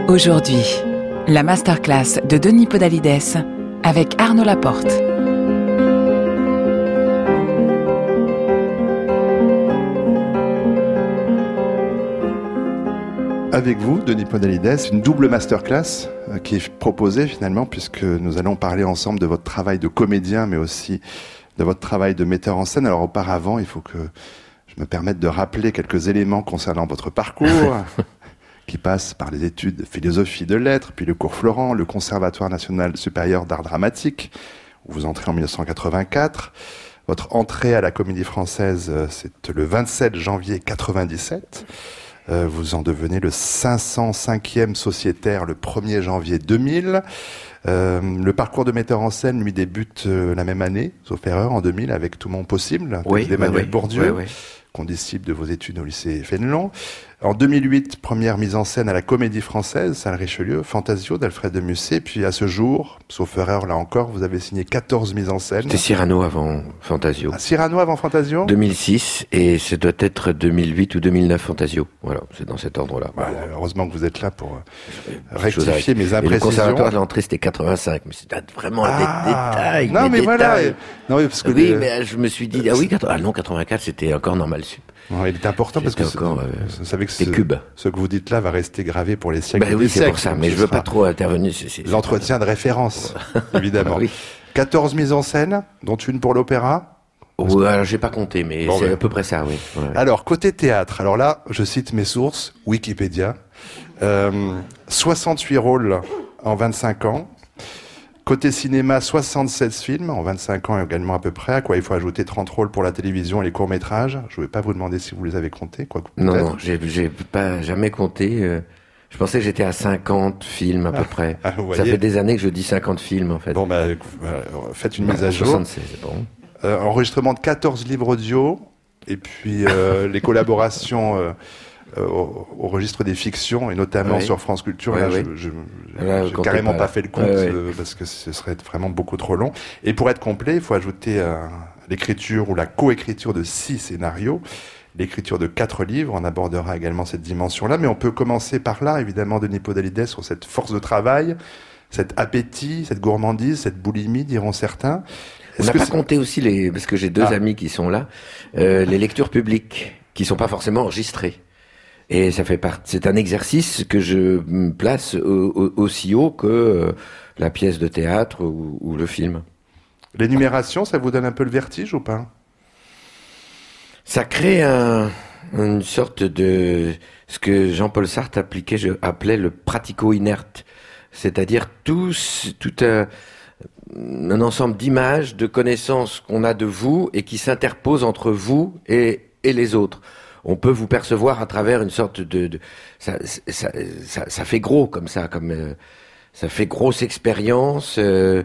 Aujourd'hui, la masterclass de Denis Podalides avec Arnaud Laporte. Avec vous, Denis Podalides, une double masterclass qui est proposée finalement, puisque nous allons parler ensemble de votre travail de comédien, mais aussi de votre travail de metteur en scène. Alors auparavant, il faut que je me permette de rappeler quelques éléments concernant votre parcours, qui passe par les études de philosophie de lettres, puis le cours Florent, le Conservatoire national supérieur d'art dramatique, où vous entrez en 1984. Votre entrée à la Comédie Française, c'est le 27 janvier 97. Vous en devenez le 505e sociétaire le 1er janvier 2000. Le parcours de metteur en scène lui débute la même année, sauf erreur, en 2000, avec Tout Monde Possible, d'Emmanuel Bourdieu, condisciple de vos études au lycée Fénelon. En 2008, première mise en scène à la Comédie Française, salle Richelieu, Fantasio d'Alfred de Musset. Puis à ce jour, sauf erreur là encore, vous avez signé 14 mises en scène. C'était Cyrano avant Fantasio. Cyrano avant Fantasio 2006, et ça doit être 2008 ou 2009 Fantasio. Voilà, c'est dans cet ordre-là. Voilà, heureusement que vous êtes là pour rectifier mes imprécisions. Et le conservatoire de l'entrée, c'était 85, mais c'est vraiment des détails. Non, mais voilà. Non, mais parce que mais je me suis dit, non, 84, c'était encore normal sup. Non, il est important parce que vous savez que ce que vous dites là va rester gravé pour les siècles. Oui, c'est pour ça, mais je veux pas trop intervenir. L'entretien de référence, évidemment. Oui. 14 mises en scène, dont une pour l'opéra. Oui, alors j'ai pas compté, mais c'est à peu près ça, oui. Ouais. Alors, côté théâtre, alors là, je cite mes sources, Wikipédia. 68 rôles en 25 ans. Côté cinéma, 76 films en 25 ans également à peu près, à quoi il faut ajouter 30 rôles pour la télévision et les courts-métrages. Je ne vais pas vous demander si vous les avez comptés. Non, j'ai pas jamais compté. Je pensais que j'étais à 50 films à peu près. Ça fait des années que je dis 50 films en fait. Bon, faites une mise à jour. 76, c'est bon. Enregistrement de 14 livres audio, et puis les collaborations... au registre des fictions et notamment sur France Culture. Là, j'ai carrément pas fait le compte parce que ce serait vraiment beaucoup trop long. Et pour être complet, il faut ajouter l'écriture ou la coécriture de 6 scénarios, l'écriture de 4 livres. On abordera également cette dimension-là, mais on peut commencer par là, évidemment, Denis Podalides, sur cette force de travail, cet appétit, cette gourmandise, cette boulimie, diront certains. On n'a pas compté aussi parce que j'ai deux amis qui sont là, les lectures publiques qui sont pas forcément enregistrées. Et ça fait c'est un exercice que je place aussi haut que la pièce de théâtre ou le film. L'énumération, ça vous donne un peu le vertige ou pas? Ça crée une sorte de ce que Jean-Paul Sartre appelait le pratico-inerte, c'est-à-dire tout un ensemble d'images, de connaissances qu'on a de vous et qui s'interposent entre vous et les autres. On peut vous percevoir à travers une sorte ça fait gros comme ça, ça fait grosse expérience.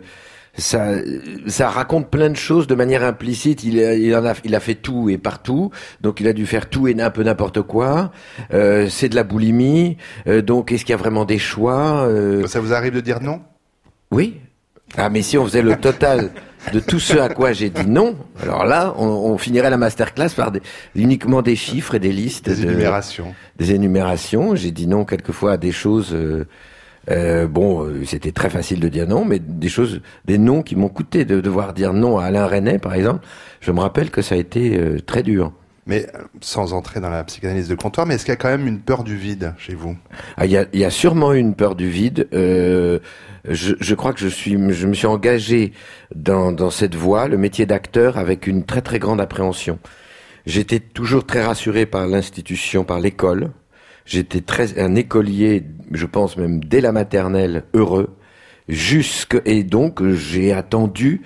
Ça raconte plein de choses de manière implicite. Il a fait tout et partout, donc il a dû faire tout et un peu n'importe quoi. C'est de la boulimie. Donc est-ce qu'il y a vraiment des choix? Ça vous arrive de dire non? Oui. Ah, mais si on faisait le total de tout ce à quoi j'ai dit non, alors là, on finirait la masterclass par uniquement des chiffres et des listes. Des énumérations. Des énumérations. J'ai dit non quelquefois à des choses, c'était très facile de dire non, mais des noms qui m'ont coûté de devoir dire non à Alain Resnais, par exemple. Je me rappelle que ça a été très dur. Mais sans entrer dans la psychanalyse de comptoir, mais est-ce qu'il y a quand même une peur du vide chez vous? Il y a sûrement une peur du vide. Je crois que je me suis engagé dans cette voie, le métier d'acteur, avec une très très grande appréhension. J'étais toujours très rassuré par l'institution, par l'école. J'étais un écolier, je pense même dès la maternelle, heureux. Et donc j'ai attendu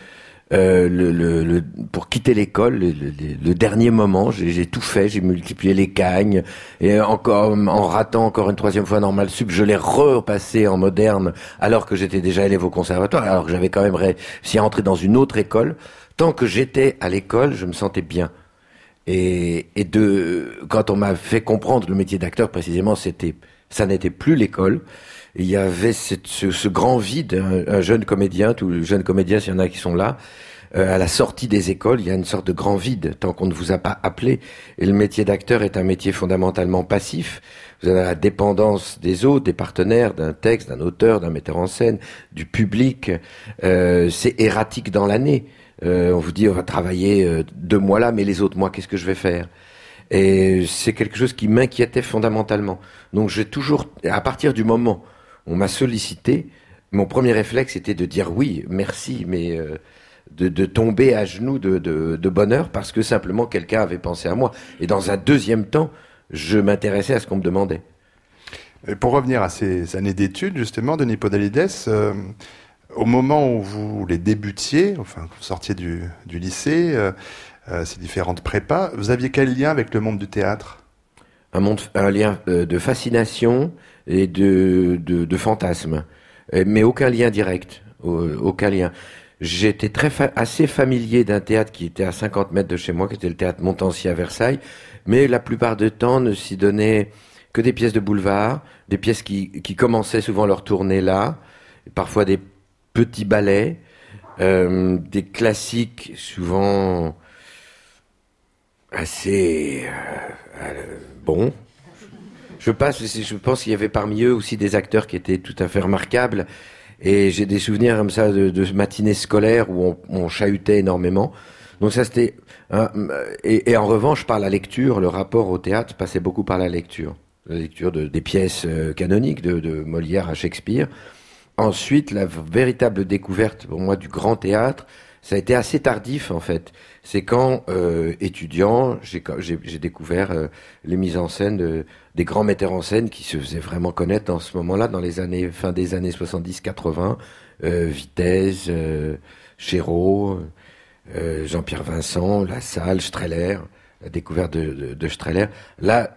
pour quitter l'école, le dernier moment, j'ai tout fait, j'ai multiplié les cagnes, et encore, en ratant encore une troisième fois normal sup, je l'ai repassé en moderne, alors que j'étais déjà élève au conservatoire, alors que j'avais quand même réussi à entrer dans une autre école. Tant que j'étais à l'école, je me sentais bien. Quand on m'a fait comprendre le métier d'acteur, précisément, ça n'était plus l'école. Il y avait ce grand vide, un jeune comédien, tous les jeunes comédiens, s'il y en a qui sont là, à la sortie des écoles, il y a une sorte de grand vide tant qu'on ne vous a pas appelé. Et le métier d'acteur est un métier fondamentalement passif. Vous avez la dépendance des autres, des partenaires, d'un texte, d'un auteur, d'un metteur en scène, du public. C'est erratique dans l'année. On vous dit on va travailler 2 mois là, mais les autres mois, qu'est-ce que je vais faire? Et c'est quelque chose qui m'inquiétait fondamentalement. Donc j'ai toujours, à partir du moment où on m'a sollicité, mon premier réflexe était de dire oui, merci, mais de tomber à genoux de bonheur parce que simplement quelqu'un avait pensé à moi. Et dans un deuxième temps, je m'intéressais à ce qu'on me demandait. Et pour revenir à ces années d'études, justement, Denis Podalides, au moment où vous les débutiez, enfin, vous sortiez du lycée, ces différentes prépas, vous aviez quel lien avec le monde du théâtre? Un lien de fascination et de fantasme, mais aucun lien direct, aucun lien. J'étais assez familier d'un théâtre qui était à 50 mètres de chez moi, qui était le théâtre Montansier à Versailles, mais la plupart du temps ne s'y donnait que des pièces de boulevard, des pièces qui commençaient souvent leur tournée là, parfois des petits ballets, des classiques souvent assez bons. Je pense qu'il y avait parmi eux aussi des acteurs qui étaient tout à fait remarquables. Et j'ai des souvenirs comme ça de matinées scolaires où on chahutait énormément. Donc ça c'était... Et en revanche, par la lecture, le rapport au théâtre passait beaucoup par la lecture. La lecture des pièces canoniques de Molière à Shakespeare. Ensuite, la véritable découverte pour moi du grand théâtre, ça a été assez tardif en fait. C'est quand, étudiant, j'ai découvert les mises en scène des grands metteurs en scène qui se faisaient vraiment connaître dans ce moment-là, dans les années, fin des années 70-80, Vitesse, Chéreau, Jean-Pierre Vincent, La Salle, Strehler, la découverte de Strehler. Là,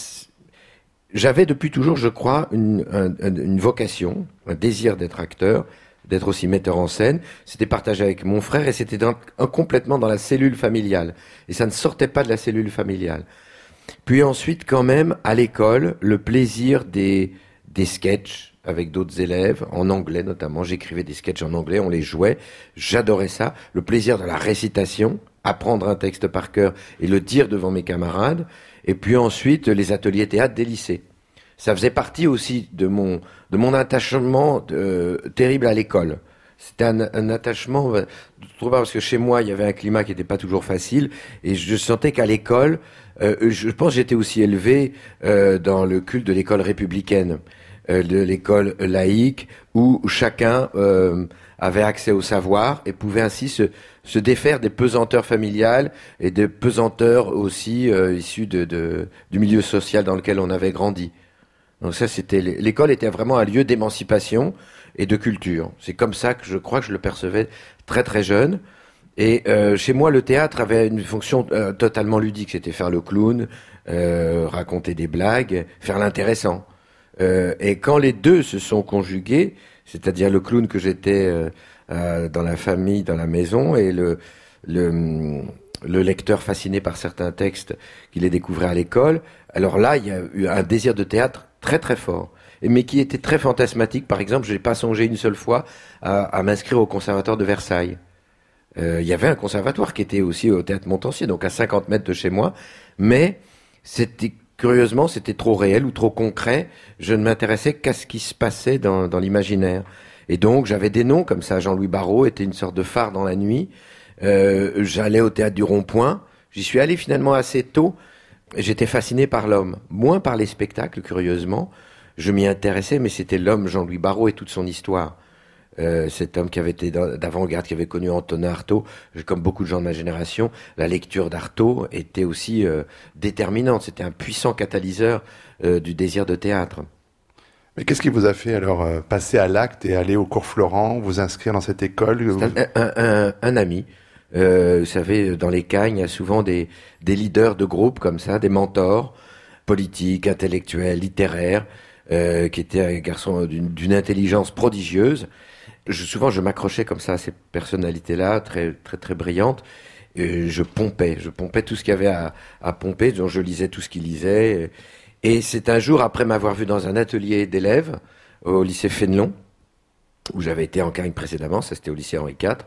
j'avais depuis toujours, je crois, une vocation, un désir d'être acteur, d'être aussi metteur en scène. C'était partagé avec mon frère et c'était complètement dans la cellule familiale. Et ça ne sortait pas de la cellule familiale. Puis ensuite, quand même, à l'école, le plaisir des sketchs avec d'autres élèves, en anglais notamment. J'écrivais des sketchs en anglais, on les jouait. J'adorais ça. Le plaisir de la récitation, apprendre un texte par cœur et le dire devant mes camarades. Et puis ensuite, les ateliers théâtre des lycées. Ça faisait partie aussi de mon attachement terrible à l'école. C'était un attachement, trop parce que chez moi, il y avait un climat qui n'était pas toujours facile, et je sentais qu'à l'école, je pense que j'étais aussi élevé dans le culte de l'école républicaine, de l'école laïque, où chacun avait accès au savoir et pouvait ainsi se défaire des pesanteurs familiales et des pesanteurs aussi issues du milieu social dans lequel on avait grandi. Donc ça, l'école était vraiment un lieu d'émancipation et de culture. C'est comme ça que je crois que je le percevais très très jeune. Et chez moi, le théâtre avait une fonction totalement ludique. C'était faire le clown, raconter des blagues, faire l'intéressant. Et quand les deux se sont conjugués, c'est-à-dire le clown que j'étais dans la famille, dans la maison, et le lecteur fasciné par certains textes qu'il ait découvert à l'école, alors là, il y a eu un désir de théâtre très très fort, mais qui était très fantasmatique. Par exemple, je n'ai pas songé une seule fois à m'inscrire au conservatoire de Versailles. Il y avait un conservatoire qui était aussi au théâtre Montansier, donc à 50 mètres de chez moi, mais curieusement, c'était trop réel ou trop concret. Je ne m'intéressais qu'à ce qui se passait dans l'imaginaire. Et donc, j'avais des noms comme ça. Jean-Louis Barrault était une sorte de phare dans la nuit. J'allais au théâtre du Rond-Point. J'y suis allé finalement assez tôt. J'étais fasciné par l'homme, moins par les spectacles, curieusement. Je m'y intéressais, mais c'était l'homme Jean-Louis Barrault et toute son histoire. Cet homme qui avait été d'avant-garde, qui avait connu Antonin Artaud, comme beaucoup de gens de ma génération, la lecture d'Artaud était aussi déterminante. C'était un puissant catalyseur du désir de théâtre. Mais qu'est-ce qui vous a fait alors passer à l'acte et aller au cours Florent, vous inscrire dans cette école? C'est un ami. Vous savez, dans les CAGN, il y a souvent des leaders de groupes comme ça, des mentors politiques, intellectuels, littéraires, qui étaient un garçon d'une intelligence prodigieuse. Souvent, je m'accrochais comme ça à ces personnalités-là, très, très, très brillantes. Et je pompais tout ce qu'il y avait à pomper, donc je lisais tout ce qu'il lisait. Et c'est un jour, après m'avoir vu dans un atelier d'élèves au lycée Fénelon, où j'avais été en CAGN précédemment, ça c'était au lycée Henri IV,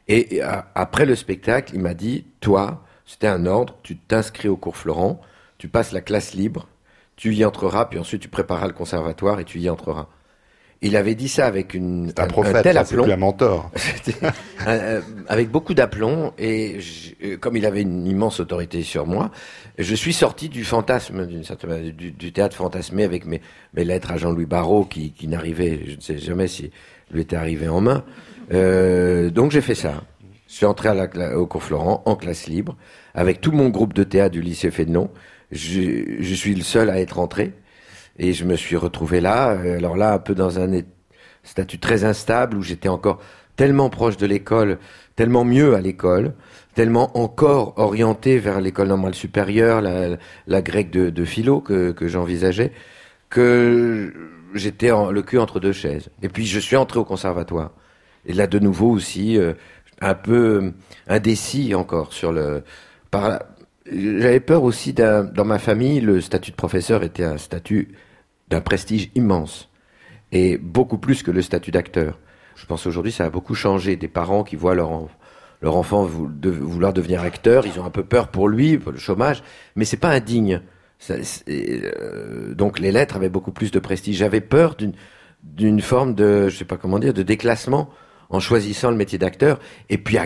Et après le spectacle, il m'a dit, toi, c'était un ordre, tu t'inscris au cours Florent, tu passes la classe libre, tu y entreras, puis ensuite tu prépareras le conservatoire et tu y entreras. Il avait dit ça avec un prophète, tel aplomb. C'est plus un mentor. Avec beaucoup d'aplomb, et comme il avait une immense autorité sur moi, je suis sorti du fantasme, du théâtre fantasmé avec mes lettres à Jean-Louis Barrault qui n'arrivaient, je ne sais jamais si lui était arrivé en main. Donc j'ai fait ça. Je suis entré au cours Florent en classe libre avec tout mon groupe de théâtre du lycée Fénelon. Je suis le seul à être entré. Et je me suis retrouvé là, alors là, un peu dans un statut très instable, où j'étais encore tellement proche de l'école, tellement mieux à l'école, tellement encore orienté vers l'école normale supérieure, la grecque de philo que j'envisageais, que j'étais le cul entre deux chaises. Et puis je suis entré au conservatoire. Et là, de nouveau aussi, un peu indécis encore J'avais peur aussi dans ma famille, le statut de professeur était un statut d'un prestige immense, et beaucoup plus que le statut d'acteur. Je pense aujourd'hui ça a beaucoup changé. Des parents qui voient leur enfant vouloir devenir acteur, ils ont un peu peur pour lui, pour le chômage, mais c'est pas indigne. Donc les lettres avaient beaucoup plus de prestige. J'avais peur d'une forme de, je sais pas comment dire, de déclassement en choisissant le métier d'acteur. Et puis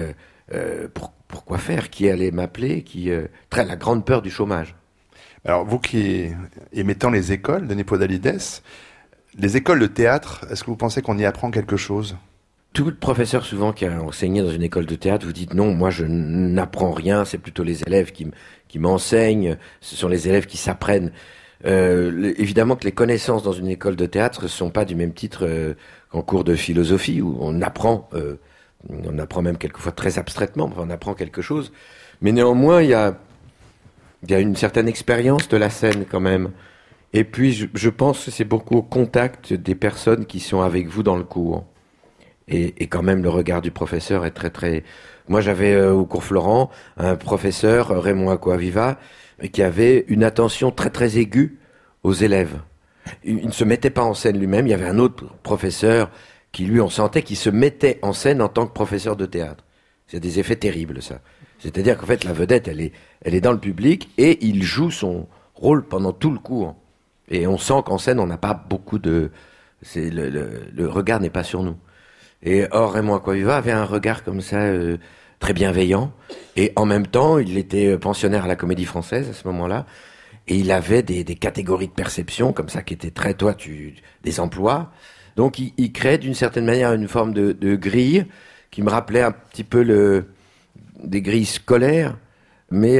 pourquoi faire? Qui allait m'appeler? La grande peur du chômage. Alors, vous qui aimez tant les écoles, Denis Podalides, les écoles de théâtre, est-ce que vous pensez qu'on y apprend quelque chose? Tout professeur, souvent, qui a enseigné dans une école de théâtre, vous dites non, moi je n'apprends rien, c'est plutôt les élèves qui m'enseignent, ce sont les élèves qui s'apprennent. Évidemment que les connaissances dans une école de théâtre ne sont pas du même titre qu'en cours de philosophie, où on apprend même quelquefois très abstraitement, on apprend quelque chose. Mais néanmoins, il y a une certaine expérience de la scène quand même. Et puis, je pense que c'est beaucoup au contact des personnes qui sont avec vous dans le cours. Et quand même, le regard du professeur est très, très... Moi, j'avais au cours Florent un professeur, Raymond Acquaviva, qui avait une attention très, très aiguë aux élèves. Il ne se mettait pas en scène lui-même. Il y avait un autre professeur qui, lui, on sentait qu'il se mettait en scène en tant que professeur de théâtre. C'est des effets terribles, ça. C'est-à-dire qu'en fait, la vedette, elle est dans le public et il joue son rôle pendant tout le cours. Et on sent qu'en scène, on n'a pas beaucoup de... Le regard n'est pas sur nous. Et or, Raymond Acquaviva avait un regard comme ça, très bienveillant. Et en même temps, il était pensionnaire à la Comédie Française à ce moment-là. Et il avait des catégories de perception comme ça qui étaient très... des emplois. Donc, il créait d'une certaine manière une forme de grille qui me rappelait un petit peu des grilles scolaires, mais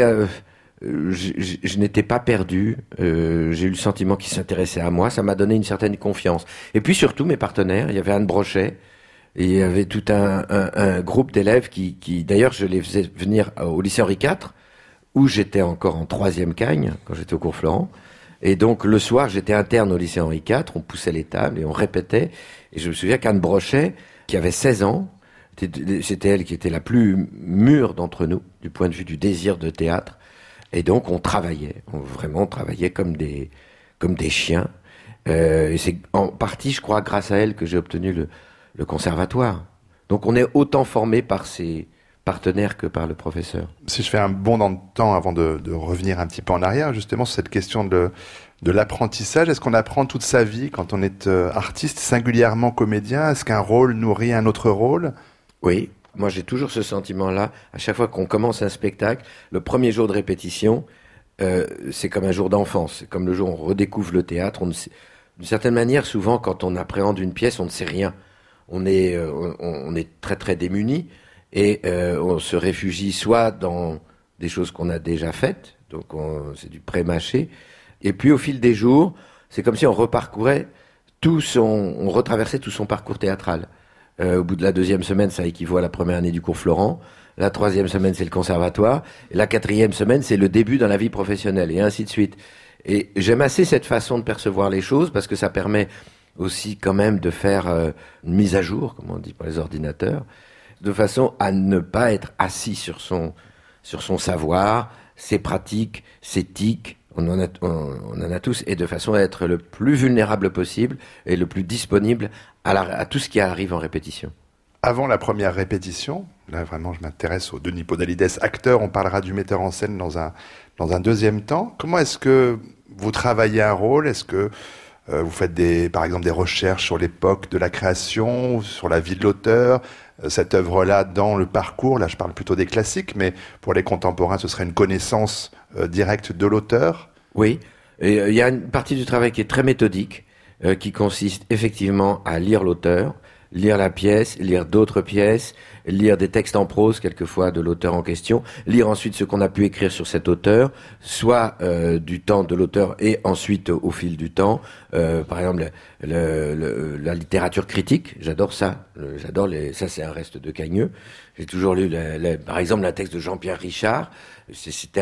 je n'étais pas perdu. J'ai eu le sentiment qu'il s'intéressait à moi. Ça m'a donné une certaine confiance. Et puis surtout, mes partenaires, il y avait Anne Brochet, et il y avait tout un groupe d'élèves qui d'ailleurs, je les faisais venir au lycée Henri IV, où j'étais encore en 3e Cagne, quand j'étais au cours Florent. Et donc, le soir, j'étais interne au lycée Henri IV, on poussait les tables et on répétait. Et je me souviens qu'Anne Brochet, qui avait 16 ans, c'était elle qui était la plus mûre d'entre nous, du point de vue du désir de théâtre. Et donc, on travaillait comme des chiens. Et c'est en partie, je crois, grâce à elle que j'ai obtenu le conservatoire. Donc, on est autant formé par ses partenaires que par le professeur. Si je fais un bond dans le temps avant de revenir un petit peu en arrière, justement, sur cette question de l'apprentissage, est-ce qu'on apprend toute sa vie quand on est artiste, singulièrement comédien? Est-ce qu'un rôle nourrit un autre rôle? Oui, moi j'ai toujours ce sentiment-là. À chaque fois qu'on commence un spectacle, le premier jour de répétition, c'est comme un jour d'enfance. C'est comme le jour où on redécouvre le théâtre. D'une certaine manière, souvent, quand on appréhende une pièce, on ne sait rien. On est très très démuni et on se réfugie soit dans des choses qu'on a déjà faites, donc c'est du pré-mâché, et puis au fil des jours, c'est comme si on reparcourait on retraversait tout son parcours théâtral. Au bout de la 2e semaine, ça équivaut à la première année du cours Florent. La 3e semaine, c'est le conservatoire. Et la 4e semaine, c'est le début dans la vie professionnelle, et ainsi de suite. Et j'aime assez cette façon de percevoir les choses, parce que ça permet aussi quand même de faire une mise à jour, comme on dit par les ordinateurs, de façon à ne pas être assis sur son savoir, ses pratiques, ses tics. On en a tous, et de façon à être le plus vulnérable possible et le plus disponible à tout ce qui arrive en répétition. Avant la première répétition, Là, vraiment, je m'intéresse au Denis Podalides, acteur. On parlera du metteur en scène dans un deuxième temps. Comment est-ce que vous travaillez un rôle? Est-ce que vous faites par exemple des recherches sur l'époque de la création, sur la vie de l'auteur, cette œuvre-là dans le parcours? Là, je parle plutôt des classiques, mais pour les contemporains, ce serait une connaissance directe de l'auteur? Oui, et il y a une partie du travail qui est très méthodique, qui consiste effectivement à lire l'auteur, lire la pièce, lire d'autres pièces, lire des textes en prose, quelquefois, de l'auteur en question, lire ensuite ce qu'on a pu écrire sur cet auteur, soit du temps de l'auteur et ensuite au fil du temps. Par exemple, la littérature critique, j'adore ça. Ça, c'est un reste de Cagneux. J'ai toujours lu, par exemple, un texte de Jean-Pierre Richard. C'était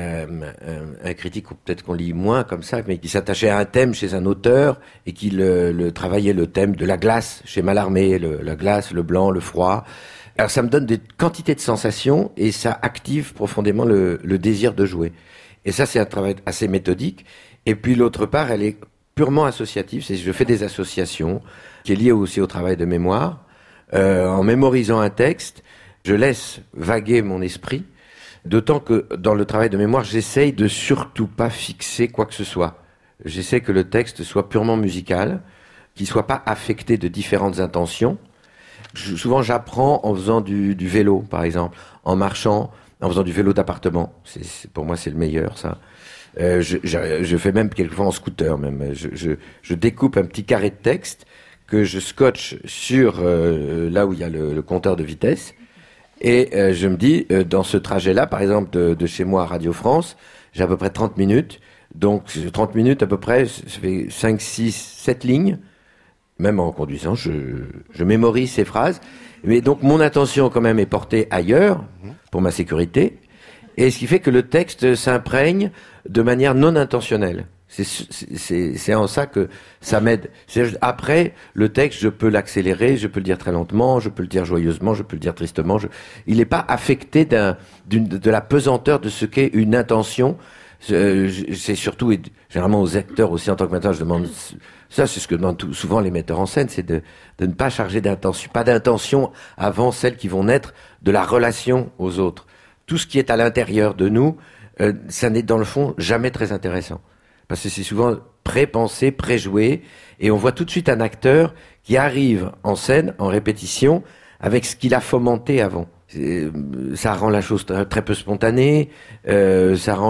un critique, peut-être qu'on lit moins comme ça, mais qui s'attachait à un thème chez un auteur et qui travaillait le thème de la glace chez Mallarmé, la glace, le blanc, le froid. Alors ça me donne des quantités de sensations et ça active profondément le désir de jouer. Et ça, c'est un travail assez méthodique. Et puis l'autre part, elle est purement associative. Je fais des associations qui est liée aussi au travail de mémoire. En mémorisant un texte, je laisse vaguer mon esprit. D'autant que dans le travail de mémoire, j'essaye de surtout pas fixer quoi que ce soit. J'essaie que le texte soit purement musical, qu'il soit pas affecté de différentes intentions. Souvent, j'apprends en faisant du vélo, par exemple, en marchant, en faisant du vélo d'appartement. Pour moi, c'est le meilleur, ça. Je fais même quelquefois en scooter, même. Je découpe un petit carré de texte que je scotche sur là où il y a le compteur de vitesse. Et je me dis, dans ce trajet-là, par exemple, de chez moi à Radio France, j'ai à peu près 30 minutes. Donc, 30 minutes à peu près, ça fait 5, 6, 7 lignes. Même en conduisant, je mémorise ces phrases. Mais donc, mon attention, quand même, est portée ailleurs, pour ma sécurité. Et ce qui fait que le texte s'imprègne de manière non intentionnelle. C'est en ça que ça m'aide. Après, le texte, je peux l'accélérer, je peux le dire très lentement, je peux le dire joyeusement, je peux le dire tristement. Il n'est pas affecté de la pesanteur de ce qu'est une intention. C'est surtout, et généralement aux acteurs aussi en tant que metteur, je demande ça, c'est ce que demandent souvent les metteurs en scène, c'est de ne pas charger d'intention, pas d'intention avant celles qui vont naître de la relation aux autres. Tout ce qui est à l'intérieur de nous, ça n'est dans le fond jamais très intéressant. Parce que c'est souvent pré-pensé, pré-joué, et on voit tout de suite un acteur qui arrive en scène, en répétition, avec ce qu'il a fomenté avant. Ça rend la chose très peu spontanée, ça rend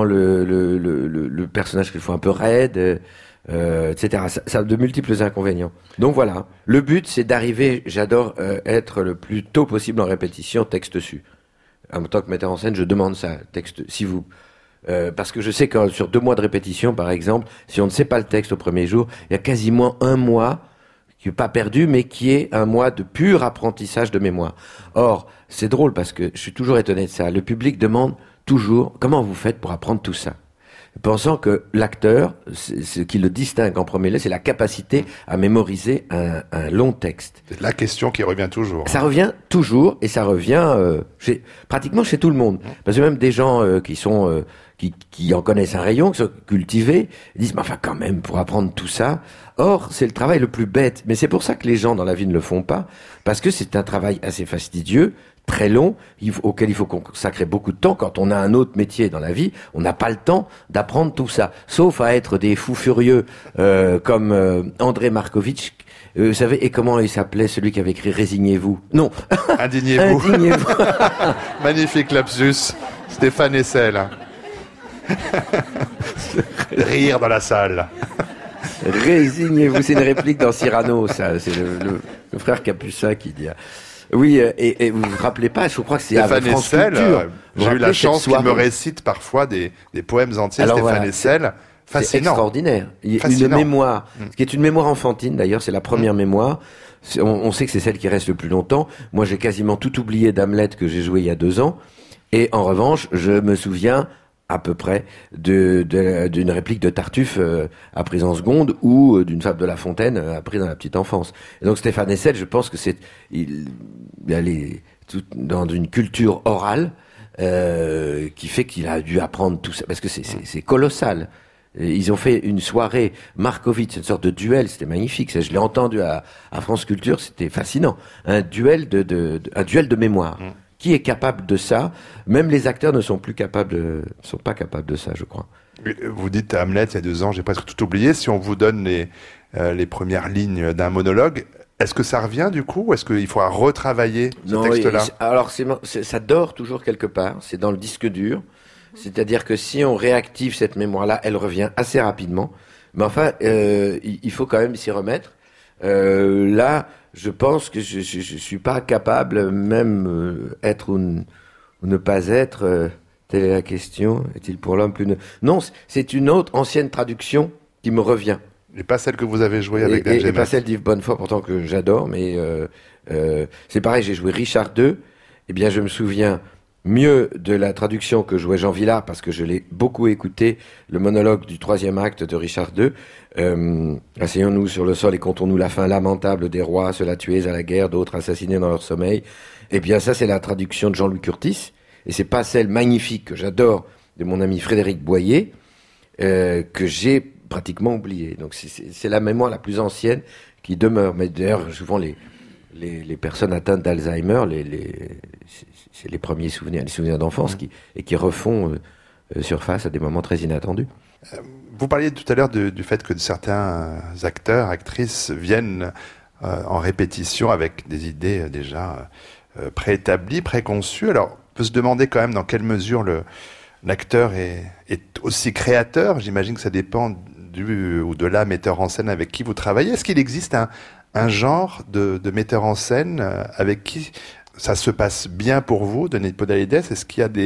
le personnage quelquefois un peu raide, etc. Ça a de multiples inconvénients. Donc voilà, le but c'est d'arriver, j'adore être le plus tôt possible en répétition, texte su. En tant que metteur en scène, je demande ça, texte, si vous... parce que je sais que sur 2 mois de répétition, par exemple, si on ne sait pas le texte au premier jour, il y a quasiment 1 mois qui n'est pas perdu, mais qui est 1 mois de pur apprentissage de mémoire. Or, c'est drôle parce que je suis toujours étonné de ça. Le public demande toujours comment vous faites pour apprendre tout ça, pensant que l'acteur, ce qui le distingue en premier lieu, c'est la capacité à mémoriser un long texte. C'est la question qui revient toujours. Ça revient toujours, et ça revient pratiquement chez tout le monde. Parce que même des gens qui en connaissent un rayon, qui sont cultivés, ils disent, mais enfin quand même, pour apprendre tout ça. Or, c'est le travail le plus bête. Mais c'est pour ça que les gens dans la vie ne le font pas, parce que c'est un travail assez fastidieux, très long, auquel il faut consacrer beaucoup de temps. Quand on a un autre métier dans la vie, on n'a pas le temps d'apprendre tout ça. Sauf à être des fous furieux comme André Markovitch. Vous savez, et comment il s'appelait celui qui avait écrit « Résignez-vous » Non. Indignez-vous. Indignez-vous. Magnifique lapsus. Stéphane Hessel. Rire dans la salle. Résignez-vous. C'est une réplique dans Cyrano, ça. C'est le frère Capucin qui dit... Oui, et vous vous rappelez pas, je crois que c'est Stéphane France Hessel, Culture. j'ai eu la chance qu'il me récite parfois des poèmes entiers. Alors Stéphane Hessel, fascinant. C'est extraordinaire. Une mémoire, qui est une mémoire enfantine d'ailleurs, c'est la première mémoire. On sait que c'est celle qui reste le plus longtemps. Moi, j'ai quasiment tout oublié d'Hamlet que j'ai joué il y a 2 ans. Et en revanche, je me souviens à peu près d'une réplique de Tartuffe apprise en seconde ou d'une fable de La Fontaine apprise dans la petite enfance. Et donc Stéphane Hessel, je pense que il est dans une culture orale qui fait qu'il a dû apprendre tout ça, parce que c'est colossal. Ils ont fait une soirée Markovitch, une sorte de duel, c'était magnifique. Ça, je l'ai entendu à France Culture, c'était fascinant. Un duel de mémoire. Qui est capable de ça? Même les acteurs ne sont pas capables de ça, je crois. Vous dites à Hamlet, il y a 2 ans, j'ai presque tout oublié. Si on vous donne les premières lignes d'un monologue, est-ce que ça revient du coup, ou est-ce qu'il faudra retravailler ce texte-là? Alors ça dort toujours quelque part, c'est dans le disque dur. C'est-à-dire que si on réactive cette mémoire-là, elle revient assez rapidement. Mais enfin, il faut quand même s'y remettre. Là, je pense que je suis pas capable, même être ou ne pas être. Telle est la question. Est-il pour l'homme plus... Non, c'est une autre ancienne traduction qui me revient. Et pas celle que vous avez jouée avec Dan Gemmert. Et pas celle d'Yves Bonnefoy, pourtant que j'adore, mais c'est pareil, j'ai joué Richard II. Eh bien, je me souviens mieux de la traduction que jouait Jean Vilar, parce que je l'ai beaucoup écouté, le monologue du 3e acte de Richard II. Asseyons-nous sur le sol et comptons-nous la fin lamentable des rois, ceux-là tués à la guerre, d'autres assassinés dans leur sommeil. Eh bien, ça, c'est la traduction de Jean-Louis Curtis. Et c'est pas celle magnifique que j'adore de mon ami Frédéric Boyer, que j'ai pratiquement oubliée. Donc c'est la mémoire la plus ancienne qui demeure. Mais d'ailleurs, souvent les personnes atteintes d'Alzheimer, c'est les premiers souvenirs, les souvenirs d'enfance qui refont surface à des moments très inattendus. Vous parliez tout à l'heure du fait que certains acteurs, actrices viennent en répétition avec des idées déjà préétablies, préconçues. Alors, on peut se demander quand même dans quelle mesure l'acteur est aussi créateur. J'imagine que ça dépend du ou de la metteur en scène avec qui vous travaillez. Est-ce qu'il existe un genre de metteur en scène avec qui ça se passe bien pour vous, Denis Podalides? Est-ce qu'il y a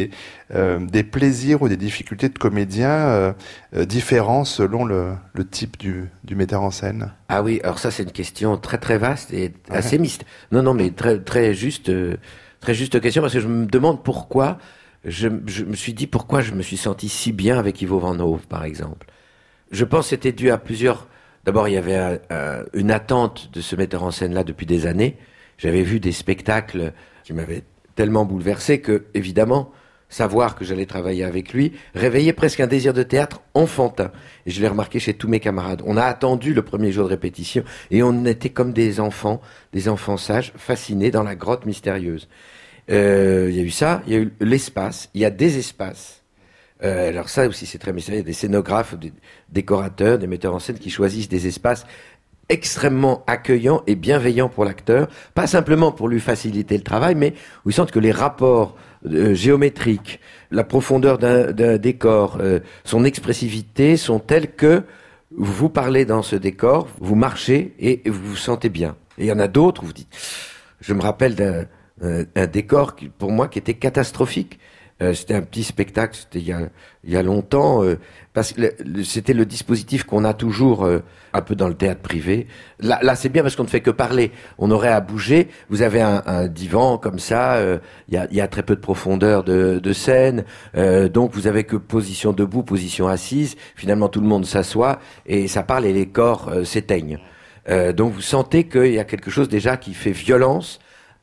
des plaisirs ou des difficultés de comédiens différents selon le type du metteur en scène? Ah oui, alors ça c'est une question très très vaste et assez mystère. Non, mais très juste question, parce que je me demande pourquoi je me suis dit pourquoi je me suis senti si bien avec Ivo Van Hove, par exemple. Je pense que c'était dû à plusieurs... D'abord, il y avait une attente de ce metteur en scène-là depuis des années. J'avais vu des spectacles qui m'avaient tellement bouleversé que, évidemment, savoir que j'allais travailler avec lui réveillait presque un désir de théâtre enfantin. Et je l'ai remarqué chez tous mes camarades. On a attendu le premier jour de répétition et on était comme des enfants sages, fascinés dans la grotte mystérieuse. Il y a eu ça, il y a eu l'espace, il y a des espaces. Alors ça aussi c'est très mystérieux, il y a des scénographes, des décorateurs, des metteurs en scène qui choisissent des espaces extrêmement accueillants et bienveillants pour l'acteur, pas simplement pour lui faciliter le travail, mais où ils sentent que les rapports géométriques, la profondeur d'un décor, son expressivité sont tels que vous parlez dans ce décor, vous marchez et vous vous sentez bien. Et il y en a d'autres où vous dites, je me rappelle d'un décor qui, pour moi, qui était catastrophique. C'était un petit spectacle, c'était il y a longtemps, parce que c'était le dispositif qu'on a toujours un peu dans le théâtre privé. Là, c'est bien parce qu'on ne fait que parler. On aurait à bouger. Vous avez un divan comme ça. Il y a très peu de profondeur de scène. Donc vous avez que position debout, position assise. Finalement, tout le monde s'assoit et ça parle et les corps s'éteignent. Donc vous sentez qu'il y a quelque chose déjà qui fait violence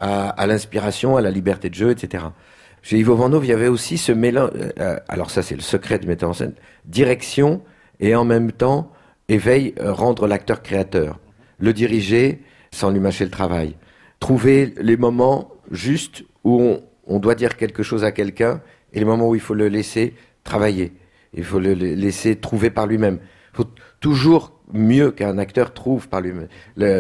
à l'inspiration, à la liberté de jeu, etc. Chez Ivo Van Hove, il y avait aussi ce mélange, alors ça c'est le secret du metteur en scène, direction et en même temps éveil, rendre l'acteur créateur, le diriger sans lui mâcher le travail, trouver les moments justes où on doit dire quelque chose à quelqu'un et les moments où il faut le laisser travailler, il faut le laisser trouver par lui-même. Il faut toujours mieux qu'un acteur trouve par lui-même.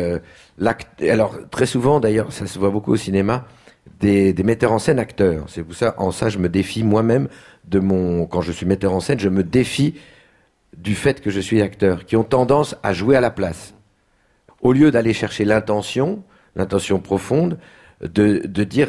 Alors très souvent d'ailleurs, ça se voit beaucoup au cinéma, des metteurs en scène acteurs. C'est pour ça, en ça, je me défie moi-même quand je suis metteur en scène, je me défie du fait que je suis acteur, qui ont tendance à jouer à la place. Au lieu d'aller chercher l'intention profonde, de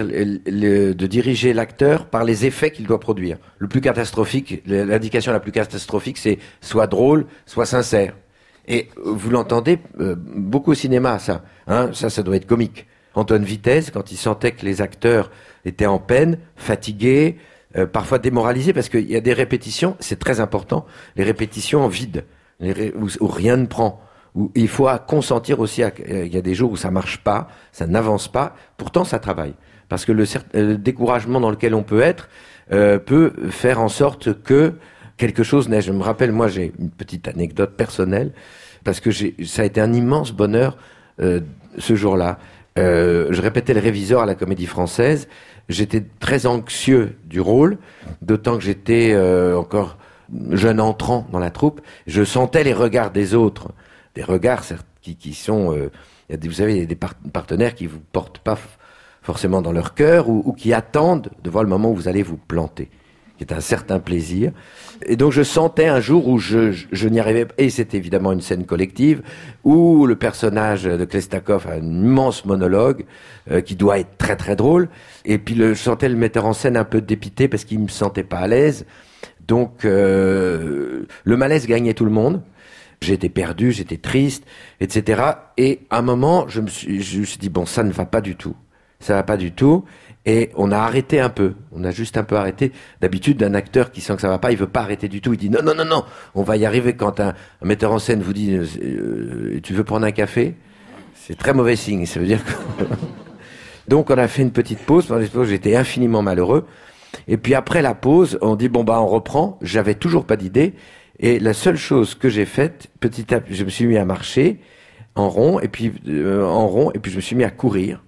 diriger l'acteur par les effets qu'il doit produire. Le plus catastrophique, l'indication la plus catastrophique, c'est soit drôle, soit sincère. Et vous l'entendez beaucoup au cinéma, ça. Ça doit être comique. Antoine Vitesse, quand il sentait que les acteurs étaient en peine, fatigués, parfois démoralisés, parce qu'il y a des répétitions, c'est très important, les répétitions en vide, où rien ne prend, où il faut consentir aussi, il y a des jours où ça marche pas, ça n'avance pas, pourtant ça travaille. Parce que le découragement dans lequel on peut être peut faire en sorte que quelque chose naisse. Je me rappelle, moi j'ai une petite anecdote personnelle, parce que ça a été un immense bonheur ce jour-là. Je répétais le réviseur à la Comédie Française. J'étais très anxieux du rôle, d'autant que j'étais encore jeune entrant dans la troupe. Je sentais les regards des autres, des regards qui sont, vous savez, il y a des partenaires qui vous portent pas forcément dans leur cœur ou qui attendent de voir le moment où vous allez vous planter, qui est un certain plaisir. Et donc je sentais un jour où je n'y arrivais pas, et c'est évidemment une scène collective, où le personnage de Klestakov a un immense monologue qui doit être très très drôle, et puis je sentais le metteur en scène un peu dépité parce qu'il me sentait pas à l'aise, donc le malaise gagnait tout le monde. J'étais perdu, j'étais triste, etc. Et à un moment, je me suis dit, bon, ça ne va pas du tout. Ça va pas du tout. Et on a arrêté un peu. On a juste un peu arrêté. D'habitude, un acteur qui sent que ça va pas, il veut pas arrêter du tout. Il dit non, non, non, non. On va y arriver. Quand un metteur en scène vous dit tu veux prendre un café, c'est très mauvais signe. Ça veut dire que donc on a fait une petite pause. Pendant cette pause, j'étais infiniment malheureux. Et puis après la pause, on dit bon bah on reprend. J'avais toujours pas d'idée. Et la seule chose que j'ai faite, petit à petit, je me suis mis à marcher en rond et puis je me suis mis à courir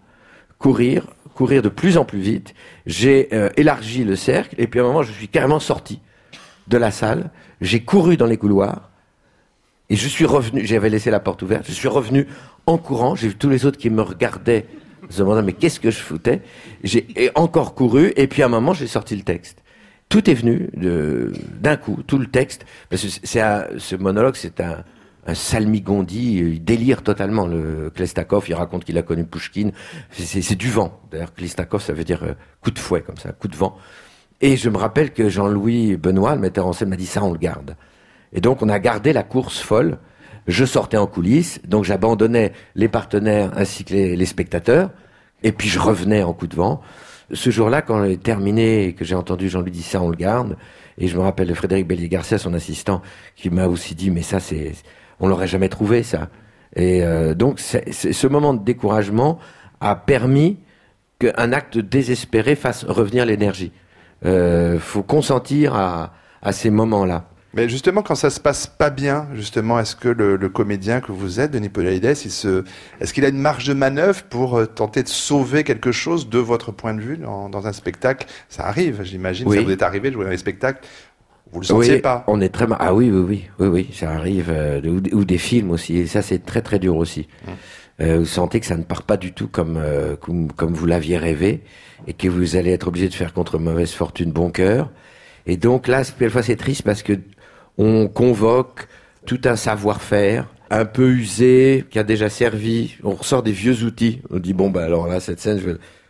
de plus en plus vite. J'ai élargi le cercle et puis à un moment je suis carrément sorti de la salle. J'ai couru dans les couloirs et je suis revenu. J'avais laissé la porte ouverte. Je suis revenu en courant. J'ai vu tous les autres qui me regardaient, se demandant mais qu'est-ce que je foutais. J'ai encore couru et puis à un moment j'ai sorti le texte. Tout est venu d'un coup, tout le texte. Parce que ce monologue, c'est un salmigondi, il délire totalement. Le Klestakov, il raconte qu'il a connu Pouchkine. C'est du vent. D'ailleurs, Klestakov, ça veut dire coup de fouet, comme ça, coup de vent. Et je me rappelle que Jean-Louis Benoît, le metteur en scène, m'a dit ça, on le garde. Et donc, on a gardé la course folle. Je sortais en coulisses, donc j'abandonnais les partenaires ainsi que les spectateurs. Et puis, je revenais en coup de vent. Ce jour-là, quand on est terminé et que j'ai entendu Jean-Louis dire ça, on le garde. Et je me rappelle de Frédéric Bellier-Garcia, son assistant, qui m'a aussi dit, mais ça, on l'aurait jamais trouvé, ça. Et donc, ce moment de découragement a permis qu'un acte désespéré fasse revenir l'énergie. Faut consentir à ces moments-là. Mais justement, quand ça se passe pas bien, justement, est-ce que le comédien que vous êtes, Denis Podalides, est-ce qu'il a une marge de manœuvre pour tenter de sauver quelque chose de votre point de vue dans un spectacle? Ça arrive, j'imagine. Oui. Ça vous est arrivé de jouer dans les spectacles. Vous le sentiez pas? On est très ah oui, ça arrive ou des films aussi. Et ça, c'est très très dur aussi. Vous sentez que ça ne part pas du tout comme vous l'aviez rêvé et que vous allez être obligé de faire contre mauvaise fortune bon cœur. Et donc là, quelquefois c'est triste parce que on convoque tout un savoir-faire un peu usé, qui a déjà servi. On ressort des vieux outils. On dit bon bah alors là cette scène,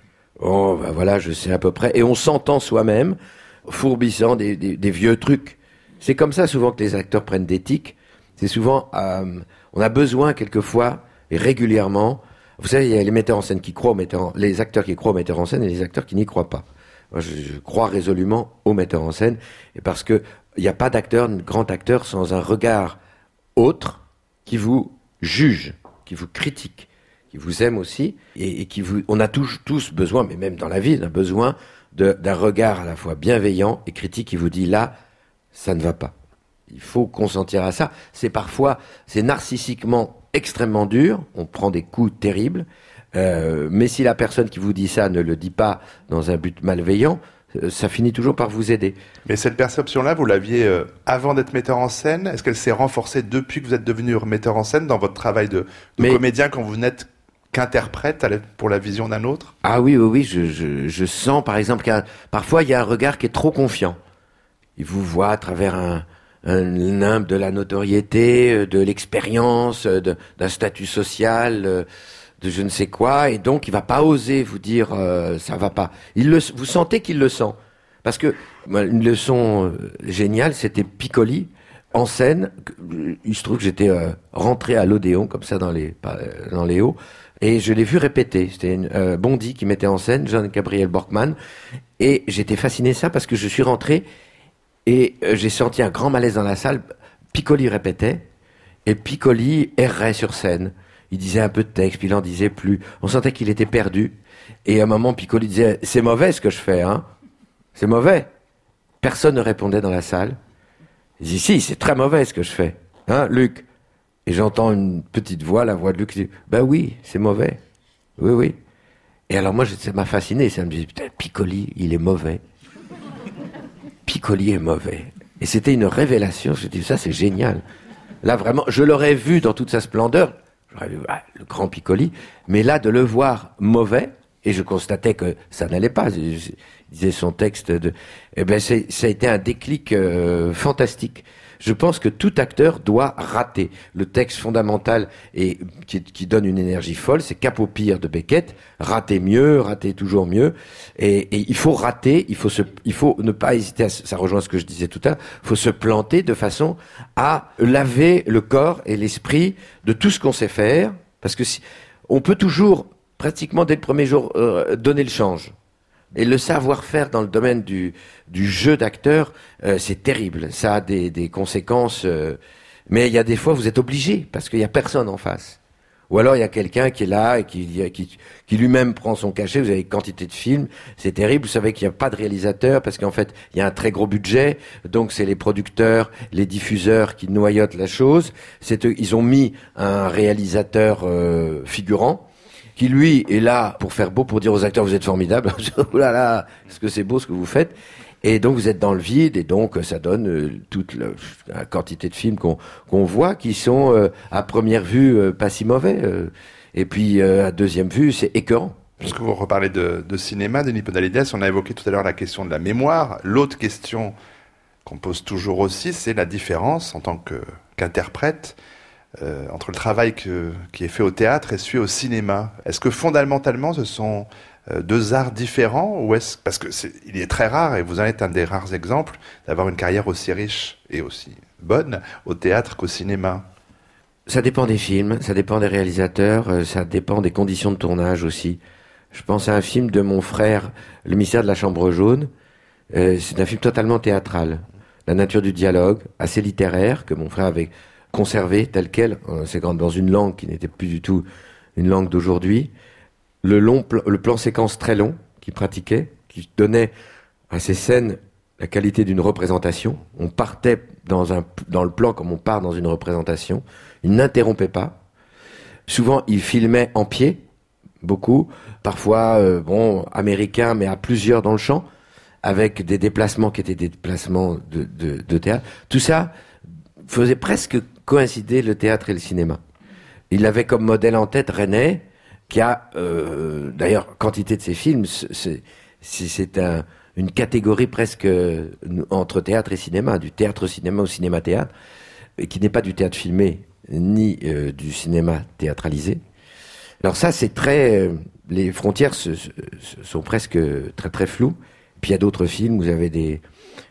voilà, je sais à peu près. Et on s'entend soi-même, fourbissant des vieux trucs. C'est comme ça souvent que les acteurs prennent des tics. C'est souvent, on a besoin quelquefois et régulièrement. Vous savez, il y a les metteurs en scène qui croient les acteurs qui croient aux metteurs en scène et les acteurs qui n'y croient pas. Moi, je crois résolument aux metteurs en scène, et parce que il n'y a pas d'acteur, grand acteur, sans un regard autre qui vous juge, qui vous critique, qui vous aime aussi, et qui vous. On a tous besoin, mais même dans la vie, on a besoin d'un regard à la fois bienveillant et critique qui vous dit là, ça ne va pas. Il faut consentir à ça. C'est narcissiquement extrêmement dur. On prend des coups terribles. Mais si la personne qui vous dit ça ne le dit pas dans un but malveillant, ça finit toujours par vous aider. Mais cette perception-là, vous l'aviez avant d'être metteur en scène? Est-ce qu'elle s'est renforcée depuis que vous êtes devenu metteur en scène dans votre travail de comédien quand vous n'êtes qu'interprète pour la vision d'un autre? Ah oui, je sens par exemple parfois il y a un regard qui est trop confiant. Il vous voit à travers un nimbe de la notoriété, de l'expérience, d'un statut social, de je ne sais quoi, et donc il va pas oser vous dire ça va pas. Vous sentez qu'il le sent, parce que une leçon géniale, c'était Piccoli en scène. Il se trouve que j'étais rentré à l'Odéon comme ça dans les hauts, et je l'ai vu répéter. C'était Bondy qui mettait en scène, Jean-Gabriel Borkman, et j'étais fasciné de ça parce que je suis rentré et j'ai senti un grand malaise dans la salle. Piccoli répétait et Piccoli errait sur scène. Il disait un peu de texte, puis il en disait plus. On sentait qu'il était perdu. Et à un moment, Piccoli disait « C'est mauvais ce que je fais, hein. C'est mauvais. » Personne ne répondait dans la salle. Il dit « Si, c'est très mauvais ce que je fais. Hein, Luc ?» Et j'entends une petite voix, la voix de Luc, qui dit « Ben oui, c'est mauvais. Oui, oui. Et alors moi, ça m'a fasciné. Ça me disait, putain, Piccoli, il est mauvais. Piccoli est mauvais. Et c'était une révélation. Je me dis, ça, c'est génial. Là, vraiment, je l'aurais vu dans toute sa splendeur. J'aurais vu le grand Piccoli. Mais là, de le voir mauvais, et je constatais que ça n'allait pas. Il disait son texte eh ben, ça a été un déclic fantastique. Je pense que tout acteur doit rater. Le texte fondamental et qui donne une énergie folle, c'est Cap au pire de Beckett. Rater mieux, rater toujours mieux. Et il faut rater, il faut ne pas hésiter ça rejoint ce que je disais tout à l'heure, il faut se planter de façon à laver le corps et l'esprit de tout ce qu'on sait faire. Parce que on peut toujours, pratiquement dès le premier jour, donner le change. Et le savoir-faire dans le domaine du jeu d'acteur, c'est terrible. Ça a des conséquences. Mais il y a des fois, vous êtes obligé, parce qu'il y a personne en face. Ou alors il y a quelqu'un qui est là et qui lui-même prend son cachet. Vous avez quantité de films, c'est terrible. Vous savez qu'il n'y a pas de réalisateur, parce qu'en fait, il y a un très gros budget. Donc c'est les producteurs, les diffuseurs qui noyautent la chose. Ils ont mis un réalisateur figurant, qui lui est là pour faire beau, pour dire aux acteurs vous êtes formidables, oh là là, est-ce que c'est beau ce que vous faites, et donc vous êtes dans le vide, et donc ça donne toute la quantité de films qu'on voit qui sont à première vue pas si mauvais, et puis à deuxième vue c'est écœurant. Puisque vous reparlez de cinéma, Denis Podalides, on a évoqué tout à l'heure la question de la mémoire. L'autre question qu'on pose toujours aussi, c'est la différence en tant qu'interprète entre le travail qui est fait au théâtre et celui au cinéma. Est-ce que fondamentalement ce sont deux arts différents, ou parce que il est très rare, et vous en êtes un des rares exemples, d'avoir une carrière aussi riche et aussi bonne au théâtre qu'au cinéma? Ça dépend des films, ça dépend des réalisateurs, ça dépend des conditions de tournage aussi. Je pense à un film de mon frère, Le mystère de la chambre jaune. C'est un film totalement théâtral. La nature du dialogue, assez littéraire, que mon frère avait conservé tel quel, c'est dans une langue qui n'était plus du tout une langue d'aujourd'hui. Le plan séquence très long qu'il pratiquait, qui donnait à ces scènes la qualité d'une représentation. On partait dans le plan comme on part dans une représentation. Il n'interrompait pas. Souvent, il filmait en pied, beaucoup. Parfois, américains, mais à plusieurs dans le champ, avec des déplacements qui étaient des déplacements de théâtre. Tout ça faisait presque coïncider le théâtre et le cinéma. Il avait comme modèle en tête René, qui a, d'ailleurs, quantité de ses films, c'est une catégorie presque entre théâtre et cinéma, du théâtre-cinéma au cinéma-théâtre, et qui n'est pas du théâtre filmé, ni du cinéma théâtralisé. Alors ça, c'est très... les frontières sont presque très très floues. Puis il y a d'autres films où vous avez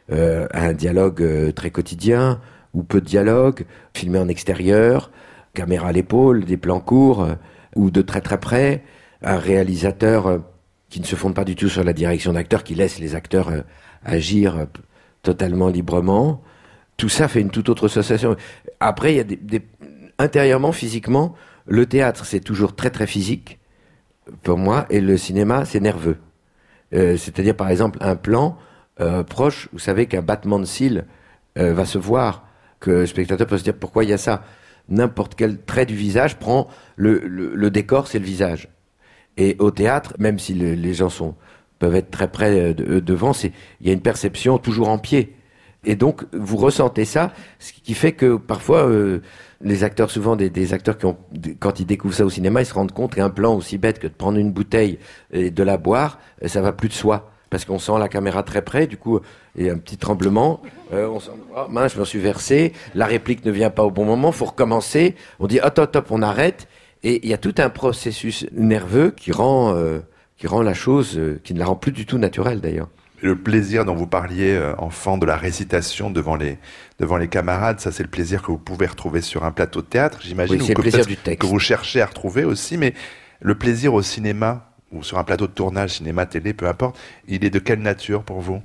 un dialogue très quotidien, ou peu de dialogue, filmé en extérieur, caméra à l'épaule, des plans courts, ou de très très près, un réalisateur qui ne se fonde pas du tout sur la direction d'acteur, qui laisse les acteurs agir totalement librement. Tout ça fait une toute autre sensation. Après, il y a intérieurement, physiquement, le théâtre, c'est toujours très très physique, pour moi, et le cinéma, c'est nerveux. C'est-à-dire, par exemple, un plan proche, vous savez qu'un battement de cils va se voir, que le spectateur peut se dire pourquoi il y a ça. N'importe quel trait du visage prend le décor, c'est le visage. Et au théâtre, même si les gens peuvent être très près devant, il y a une perception toujours en pied. Et donc, vous ressentez ça, ce qui fait que parfois, les acteurs, souvent des acteurs quand ils découvrent ça au cinéma, ils se rendent compte qu'un plan aussi bête que de prendre une bouteille et de la boire, ça va plus de soi. Parce qu'on sent la caméra très près, du coup, il y a un petit tremblement, on sent, oh mince, je me suis versé, la réplique ne vient pas au bon moment, faut recommencer, on dit, hop, hop, hop, on arrête, et il y a tout un processus nerveux qui rend la chose, qui ne la rend plus du tout naturelle d'ailleurs. Le plaisir dont vous parliez, enfant, de la récitation devant les camarades, ça c'est le plaisir que vous pouvez retrouver sur un plateau de théâtre, j'imagine, oui, c'est le plaisir du texte. Que vous cherchez à retrouver aussi, mais le plaisir au cinéma, ou sur un plateau de tournage, cinéma, télé, peu importe, il est de quelle nature pour vous?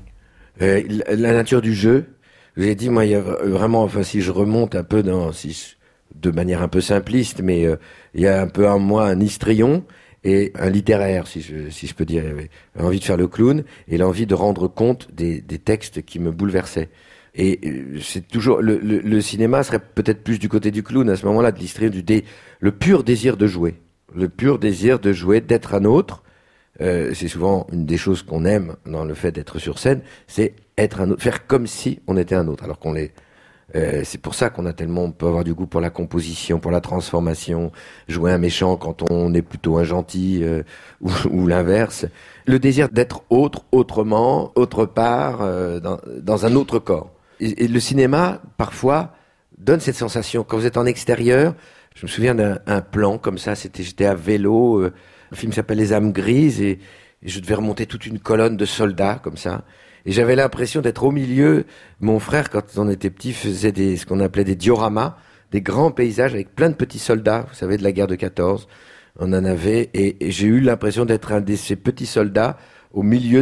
La nature du jeu. J'ai dit, moi, il y a vraiment, enfin, si je remonte un peu de manière un peu simpliste, mais il y a un peu en moi un histrion et un littéraire, si je peux dire. J'avais envie de faire le clown et l'envie de rendre compte des textes qui me bouleversaient. Et c'est toujours le cinéma serait peut-être plus du côté du clown à ce moment-là, de l'histrion, le pur désir de jouer. Le pur désir de jouer, d'être un autre. C'est souvent une des choses qu'on aime dans le fait d'être sur scène, c'est être un autre, faire comme si on était un autre, alors qu'on l'est. C'est pour ça on peut avoir du goût pour la composition, pour la transformation, jouer un méchant quand on est plutôt un gentil, ou l'inverse. Le désir d'être autre, autrement, autre part, dans un autre corps. Et le cinéma, parfois, donne cette sensation. Quand vous êtes en extérieur, je me souviens d'un plan comme ça, j'étais à vélo, le film s'appelle Les âmes grises, et je devais remonter toute une colonne de soldats, comme ça. Et j'avais l'impression d'être au milieu. Mon frère, quand on était petit, faisait ce qu'on appelait des dioramas, des grands paysages avec plein de petits soldats, vous savez, de la guerre de 14. On en avait, et j'ai eu l'impression d'être un de ces petits soldats au milieu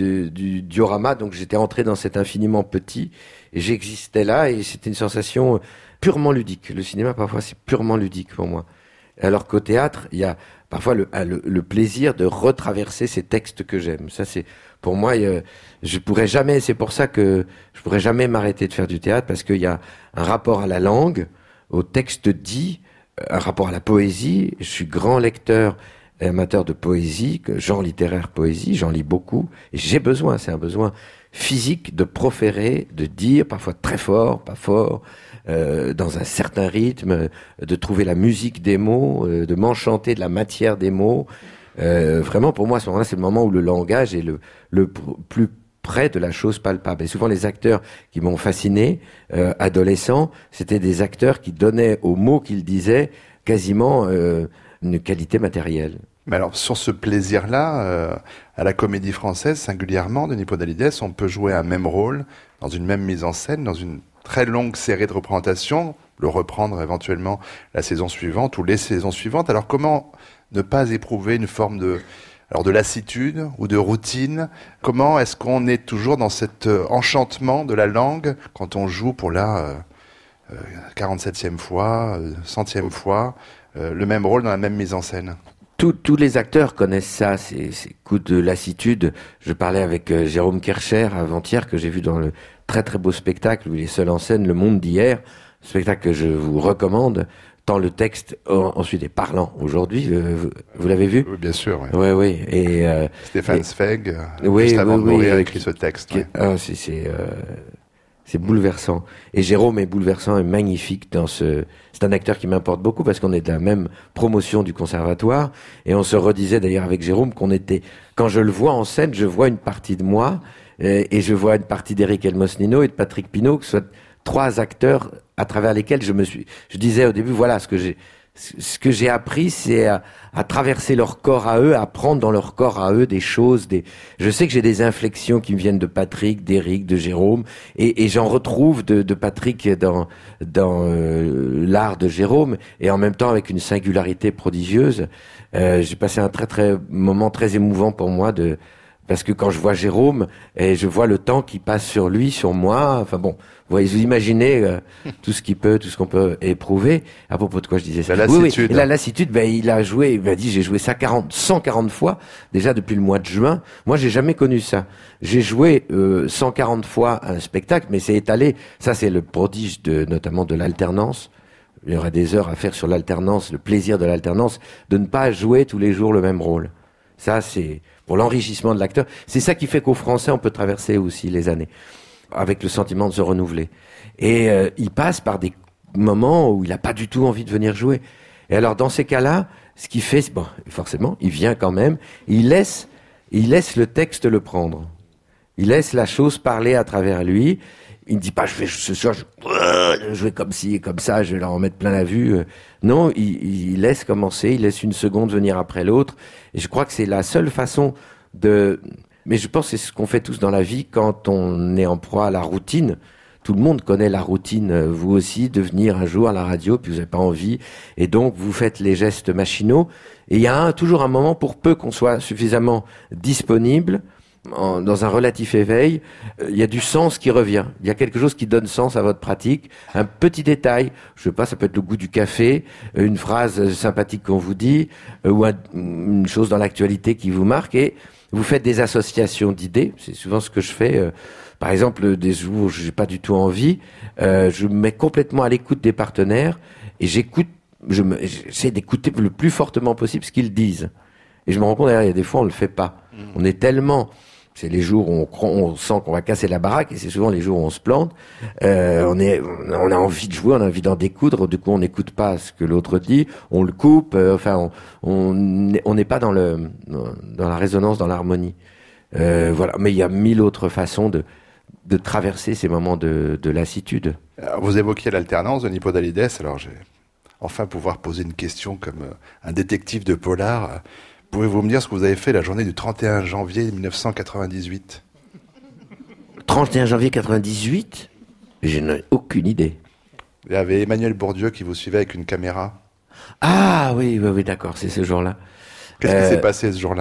du diorama. Donc j'étais entré dans cet infiniment petit, et j'existais là, et c'était une sensation purement ludique. Le cinéma, parfois, c'est purement ludique pour moi. Alors qu'au théâtre, il y a parfois le plaisir de retraverser ces textes que j'aime. Ça, c'est, pour moi, je pourrais jamais, c'est pour ça que je pourrais jamais m'arrêter de faire du théâtre, parce qu'il y a un rapport à la langue, au texte dit, un rapport à la poésie. Je suis grand lecteur et amateur de poésie, genre littéraire poésie, j'en lis beaucoup, et j'ai besoin, c'est un besoin physique de proférer, de dire, parfois très fort, pas fort, dans un certain rythme, de trouver la musique des mots, de m'enchanter de la matière des mots. Vraiment, pour moi, à ce moment-là, c'est le moment où le langage est le plus près de la chose palpable. Et souvent, les acteurs qui m'ont fasciné, adolescents, c'était des acteurs qui donnaient aux mots qu'ils disaient quasiment une qualité matérielle. Mais alors, sur ce plaisir-là, à la Comédie Française, singulièrement, Denis Podalides, on peut jouer un même rôle, dans une même mise en scène, dans une très longue série de représentations, le reprendre éventuellement la saison suivante ou les saisons suivantes. Alors, comment ne pas éprouver une forme de lassitude ou de routine? Comment est-ce qu'on est toujours dans cet enchantement de la langue quand on joue pour la 47e fois, 100e fois, le même rôle dans la même mise en scène? Tous les acteurs connaissent ça, ces coups de lassitude. Je parlais avec Jérôme Kercher avant-hier, que j'ai vu dans le très très beau spectacle où il est seul en scène, Le Monde d'hier, spectacle que je vous recommande, tant le texte ensuite est parlant aujourd'hui. Vous l'avez vu? Oui, bien sûr. Oui, oui. Et Stéphane Zweig, juste avant de mourir, a écrit ce texte. C'est bouleversant. Et Jérôme est bouleversant et magnifique c'est un acteur qui m'importe beaucoup parce qu'on est de la même promotion du conservatoire. Et on se redisait d'ailleurs avec Jérôme quand je le vois en scène, je vois une partie de moi, et je vois une partie d'Éric Elmosnino et de Patrick Pinot, que ce soit trois acteurs à travers lesquels je disais au début, voilà, ce que j'ai appris, c'est à traverser leur corps à eux, à prendre dans leur corps à eux des choses. Je sais que j'ai des inflexions qui me viennent de Patrick, d'Éric, de Jérôme, et j'en retrouve de Patrick dans l'art de Jérôme, et en même temps avec une singularité prodigieuse. J'ai passé un moment très émouvant pour moi parce que quand je vois Jérôme, et je vois le temps qui passe sur lui, sur moi, enfin bon, vous imaginez tout ce qu'on peut éprouver. À propos de quoi je disais ça? La lassitude. Oui. La lassitude, il m'a dit, j'ai joué ça 140 fois, déjà depuis le mois de juin. Moi, j'ai jamais connu ça. J'ai joué 140 fois un spectacle, mais c'est étalé. Ça, c'est le prodige notamment de l'alternance. Il y aurait des heures à faire sur l'alternance, le plaisir de l'alternance, de ne pas jouer tous les jours le même rôle. Ça, c'est pour l'enrichissement de l'acteur. C'est ça qui fait qu'au Français, on peut traverser aussi les années, avec le sentiment de se renouveler. Et il passe par des moments où il n'a pas du tout envie de venir jouer. Et alors, dans ces cas-là, ce qu'il fait, forcément, il vient quand même, il laisse le texte le prendre. Il laisse la chose parler à travers lui. Il ne dit pas, ce soir, je vais comme ci et comme ça, je vais leur en mettre plein la vue. Non, il laisse commencer, il laisse une seconde venir après l'autre. Et je crois que c'est la seule façon mais je pense que c'est ce qu'on fait tous dans la vie quand on est en proie à la routine. Tout le monde connaît la routine, vous aussi, de venir un jour à la radio, puis vous n'avez pas envie, et donc vous faites les gestes machinaux. Et il y a toujours un moment, pour peu qu'on soit suffisamment disponible, dans un relatif éveil, il y a du sens qui revient. Il y a quelque chose qui donne sens à votre pratique. Un petit détail, je sais pas, ça peut être le goût du café, une phrase sympathique qu'on vous dit, ou une chose dans l'actualité qui vous marque, et vous faites des associations d'idées. C'est souvent ce que je fais. Par exemple, des jours où j'ai pas du tout envie, je me mets complètement à l'écoute des partenaires et j'écoute j'essaie d'écouter le plus fortement possible ce qu'ils disent. Et je me rends compte, il y a des fois, on le fait pas. On est tellement... C'est les jours où on sent qu'on va casser la baraque, et c'est souvent les jours où on se plante. On a envie de jouer, on a envie d'en découdre. Du coup, on n'écoute pas ce que l'autre dit, on le coupe. On n'est pas dans la résonance, dans l'harmonie. Voilà. Mais il y a 1000 autres façons de traverser ces moments de lassitude. Alors, vous évoquiez l'alternance de Podalides. Alors, j'ai enfin pouvoir poser une question comme un détective de polar. Pouvez-vous me dire ce que vous avez fait la journée du 31 janvier 1998 ? 31 janvier 98 ? Je n'ai aucune idée. Il y avait Emmanuel Bourdieu qui vous suivait avec une caméra. Ah oui, d'accord, c'est ce jour-là. Qu'est-ce qui s'est passé ce jour-là ?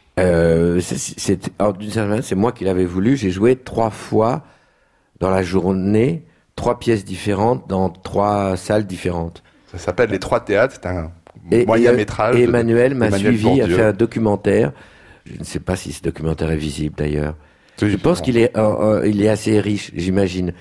D'une certaine manière, c'est moi qui l'avais voulu. J'ai joué 3 fois dans la journée, 3 pièces différentes dans 3 salles différentes. Ça s'appelle Les 3 théâtres, c'est un moyen-métrage. Et Emmanuel m'a suivi, Bourdieu. a fait un documentaire. Je ne sais pas si ce documentaire est visible d'ailleurs. Je pense qu'il est assez riche, j'imagine.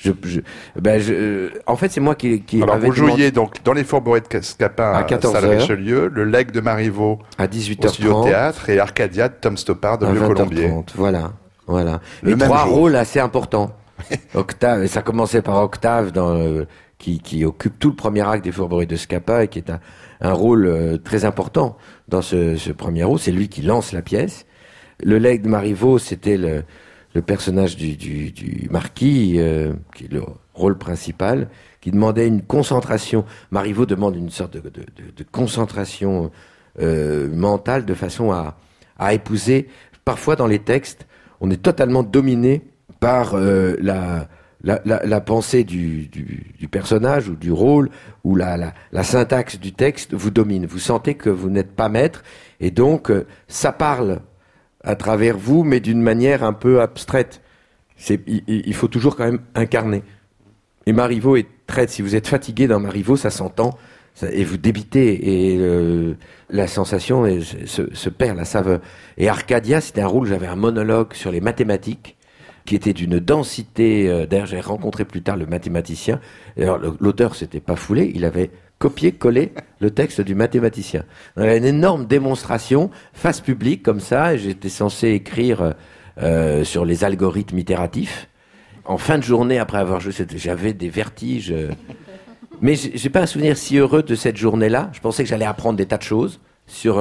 En fait, c'est moi qui alors, vous jouiez donc dans les Fourberies de Scapin à 14h, Salle Richelieu, le Legs de Marivaux à 18h30, au Studio Théâtre et Arcadia de Tom Stoppard de Vieux-Colombier. Voilà. Et 3 rôles assez importants. Octave, ça commençait par Octave qui occupe tout le premier acte des Fourberies de Scapin et qui est un rôle très important dans ce premier rôle. C'est lui qui lance la pièce. Le Legs de Marivaux, c'était le personnage du marquis, qui est le rôle principal, qui demandait une concentration. Marivaux demande une sorte de concentration mentale de façon à épouser. Parfois, dans les textes, on est totalement dominé par la pensée du personnage ou du rôle, ou la syntaxe du texte vous domine. Vous sentez que vous n'êtes pas maître, et donc ça parle à travers vous, mais d'une manière un peu abstraite. Il faut toujours quand même incarner. Et Marivaux est traite. Si vous êtes fatigué dans Marivaux, ça s'entend, et vous débitez, et la sensation se perd, la saveur. Et Arcadia, c'était un rôle, j'avais un monologue sur les mathématiques, qui était d'une densité. D'ailleurs, j'ai rencontré plus tard le mathématicien. Alors, l'auteur s'était pas foulé, il avait copier-coller le texte du mathématicien. On avait une énorme démonstration face publique comme ça, et j'étais censé écrire sur les algorithmes itératifs. En fin de journée, après avoir joué, j'avais des vertiges. Mais j'ai pas un souvenir si heureux de cette journée-là. Je pensais que j'allais apprendre des tas de choses sur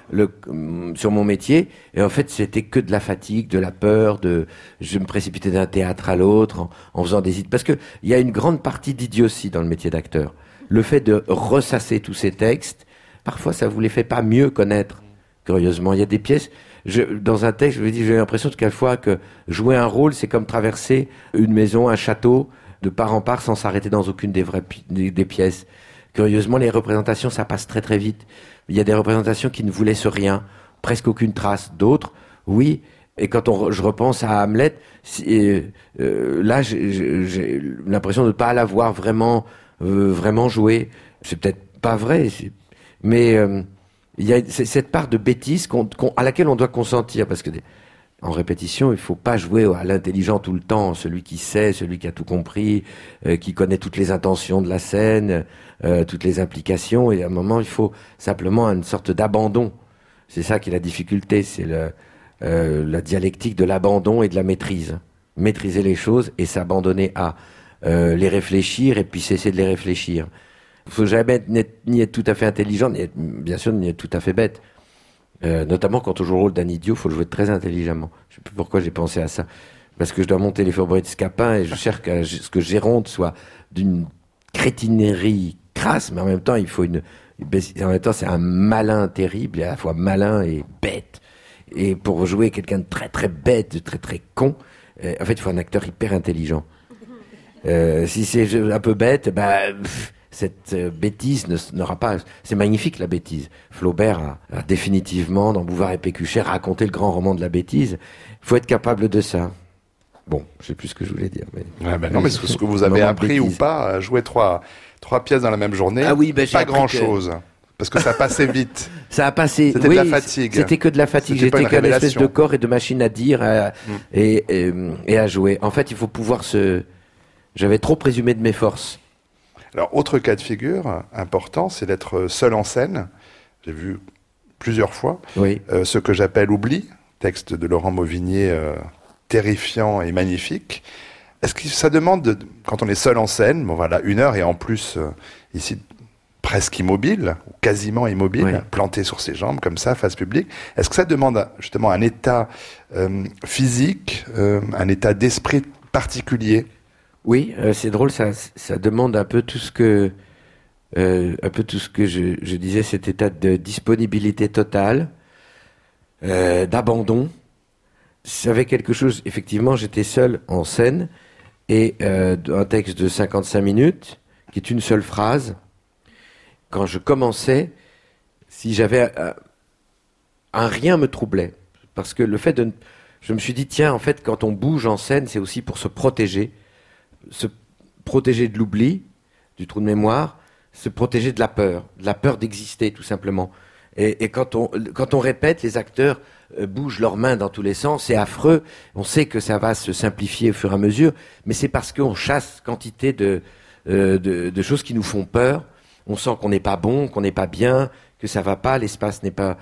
mon métier, et en fait c'était que de la fatigue, de la peur, je me précipitais d'un théâtre à l'autre en faisant des idées, parce que il y a une grande partie d'idiotie dans le métier d'acteur. Le fait de ressasser tous ces textes, parfois ça vous les fait pas mieux connaître. Curieusement, il y a des pièces, dans un texte, j'ai l'impression que quelquefois que jouer un rôle, c'est comme traverser une maison, un château, de part en part, sans s'arrêter dans aucune des pièces. Curieusement, les représentations, ça passe très très vite. Il y a des représentations qui ne vous laissent rien, presque aucune trace. D'autres, oui. Et quand je repense à Hamlet, là, j'ai l'impression de ne pas l'avoir vraiment joué. C'est peut-être pas vrai, mais il y a cette part de bêtise à laquelle on doit consentir, parce que en répétition, il faut pas jouer à l'intelligent tout le temps, celui qui sait, celui qui a tout compris, qui connaît toutes les intentions de la scène, toutes les implications, et à un moment, il faut simplement une sorte d'abandon. C'est ça qui est la difficulté, c'est la dialectique de l'abandon et de la maîtrise. Maîtriser les choses et s'abandonner à les réfléchir, et puis cesser de les réfléchir. Il faut jamais ni être tout à fait intelligent, bien sûr, ni être tout à fait bête. Notamment quand on joue le rôle d'un idiot, il faut le jouer très intelligemment. Je ne sais plus pourquoi j'ai pensé à ça. Parce que je dois monter les Fourberies de Scapin, et je cherche que ce que Géronte soit d'une crétinerie crasse, mais en même temps, en même temps, c'est un malin terrible, et à la fois malin et bête. Et pour jouer quelqu'un de très très bête, de très très con, en fait, il faut un acteur hyper intelligent. Si c'est un peu bête, cette bêtise n'aura pas... C'est magnifique, la bêtise. Flaubert a définitivement, dans Bouvard et Pécuchet, raconté le grand roman de la bêtise. Il faut être capable de ça. Bon, je sais plus ce que je voulais dire. Mais... non, mais ce que vous avez appris ou pas, à jouer trois pièces dans la même journée, pas grand-chose. Parce que ça passait vite. Ça a passé. C'était de la fatigue. C'était que de la fatigue. J'étais qu'une espèce de corps et de machine à dire et à jouer. En fait, il faut pouvoir J'avais trop présumé de mes forces. Alors, autre cas de figure important, c'est d'être seul en scène. J'ai vu plusieurs fois ce que j'appelle Oubli, texte de Laurent Mauvigné, terrifiant et magnifique. Est-ce que ça demande, quand on est seul en scène, 1 heure et en plus, ici, presque immobile, ou quasiment immobile, planté sur ses jambes, comme ça, face publique, est-ce que ça demande justement un état physique, un état d'esprit particulier ? Oui, c'est drôle, ça demande un peu tout ce que je disais, cet état de disponibilité totale, d'abandon. J'avais quelque chose, effectivement, j'étais seul en scène, et un texte de 55 minutes, qui est une seule phrase. Quand je commençais, si j'avais un rien me troublait, parce que le fait je me suis dit, tiens, en fait, quand on bouge en scène, c'est aussi pour se protéger de l'oubli, du trou de mémoire, se protéger de la peur d'exister, tout simplement. Et quand on répète, les acteurs bougent leurs mains dans tous les sens, c'est affreux, on sait que ça va se simplifier au fur et à mesure, mais c'est parce qu'on chasse quantité de choses qui nous font peur, on sent qu'on n'est pas bon, qu'on n'est pas bien, que ça va pas, l'espace n'est pas...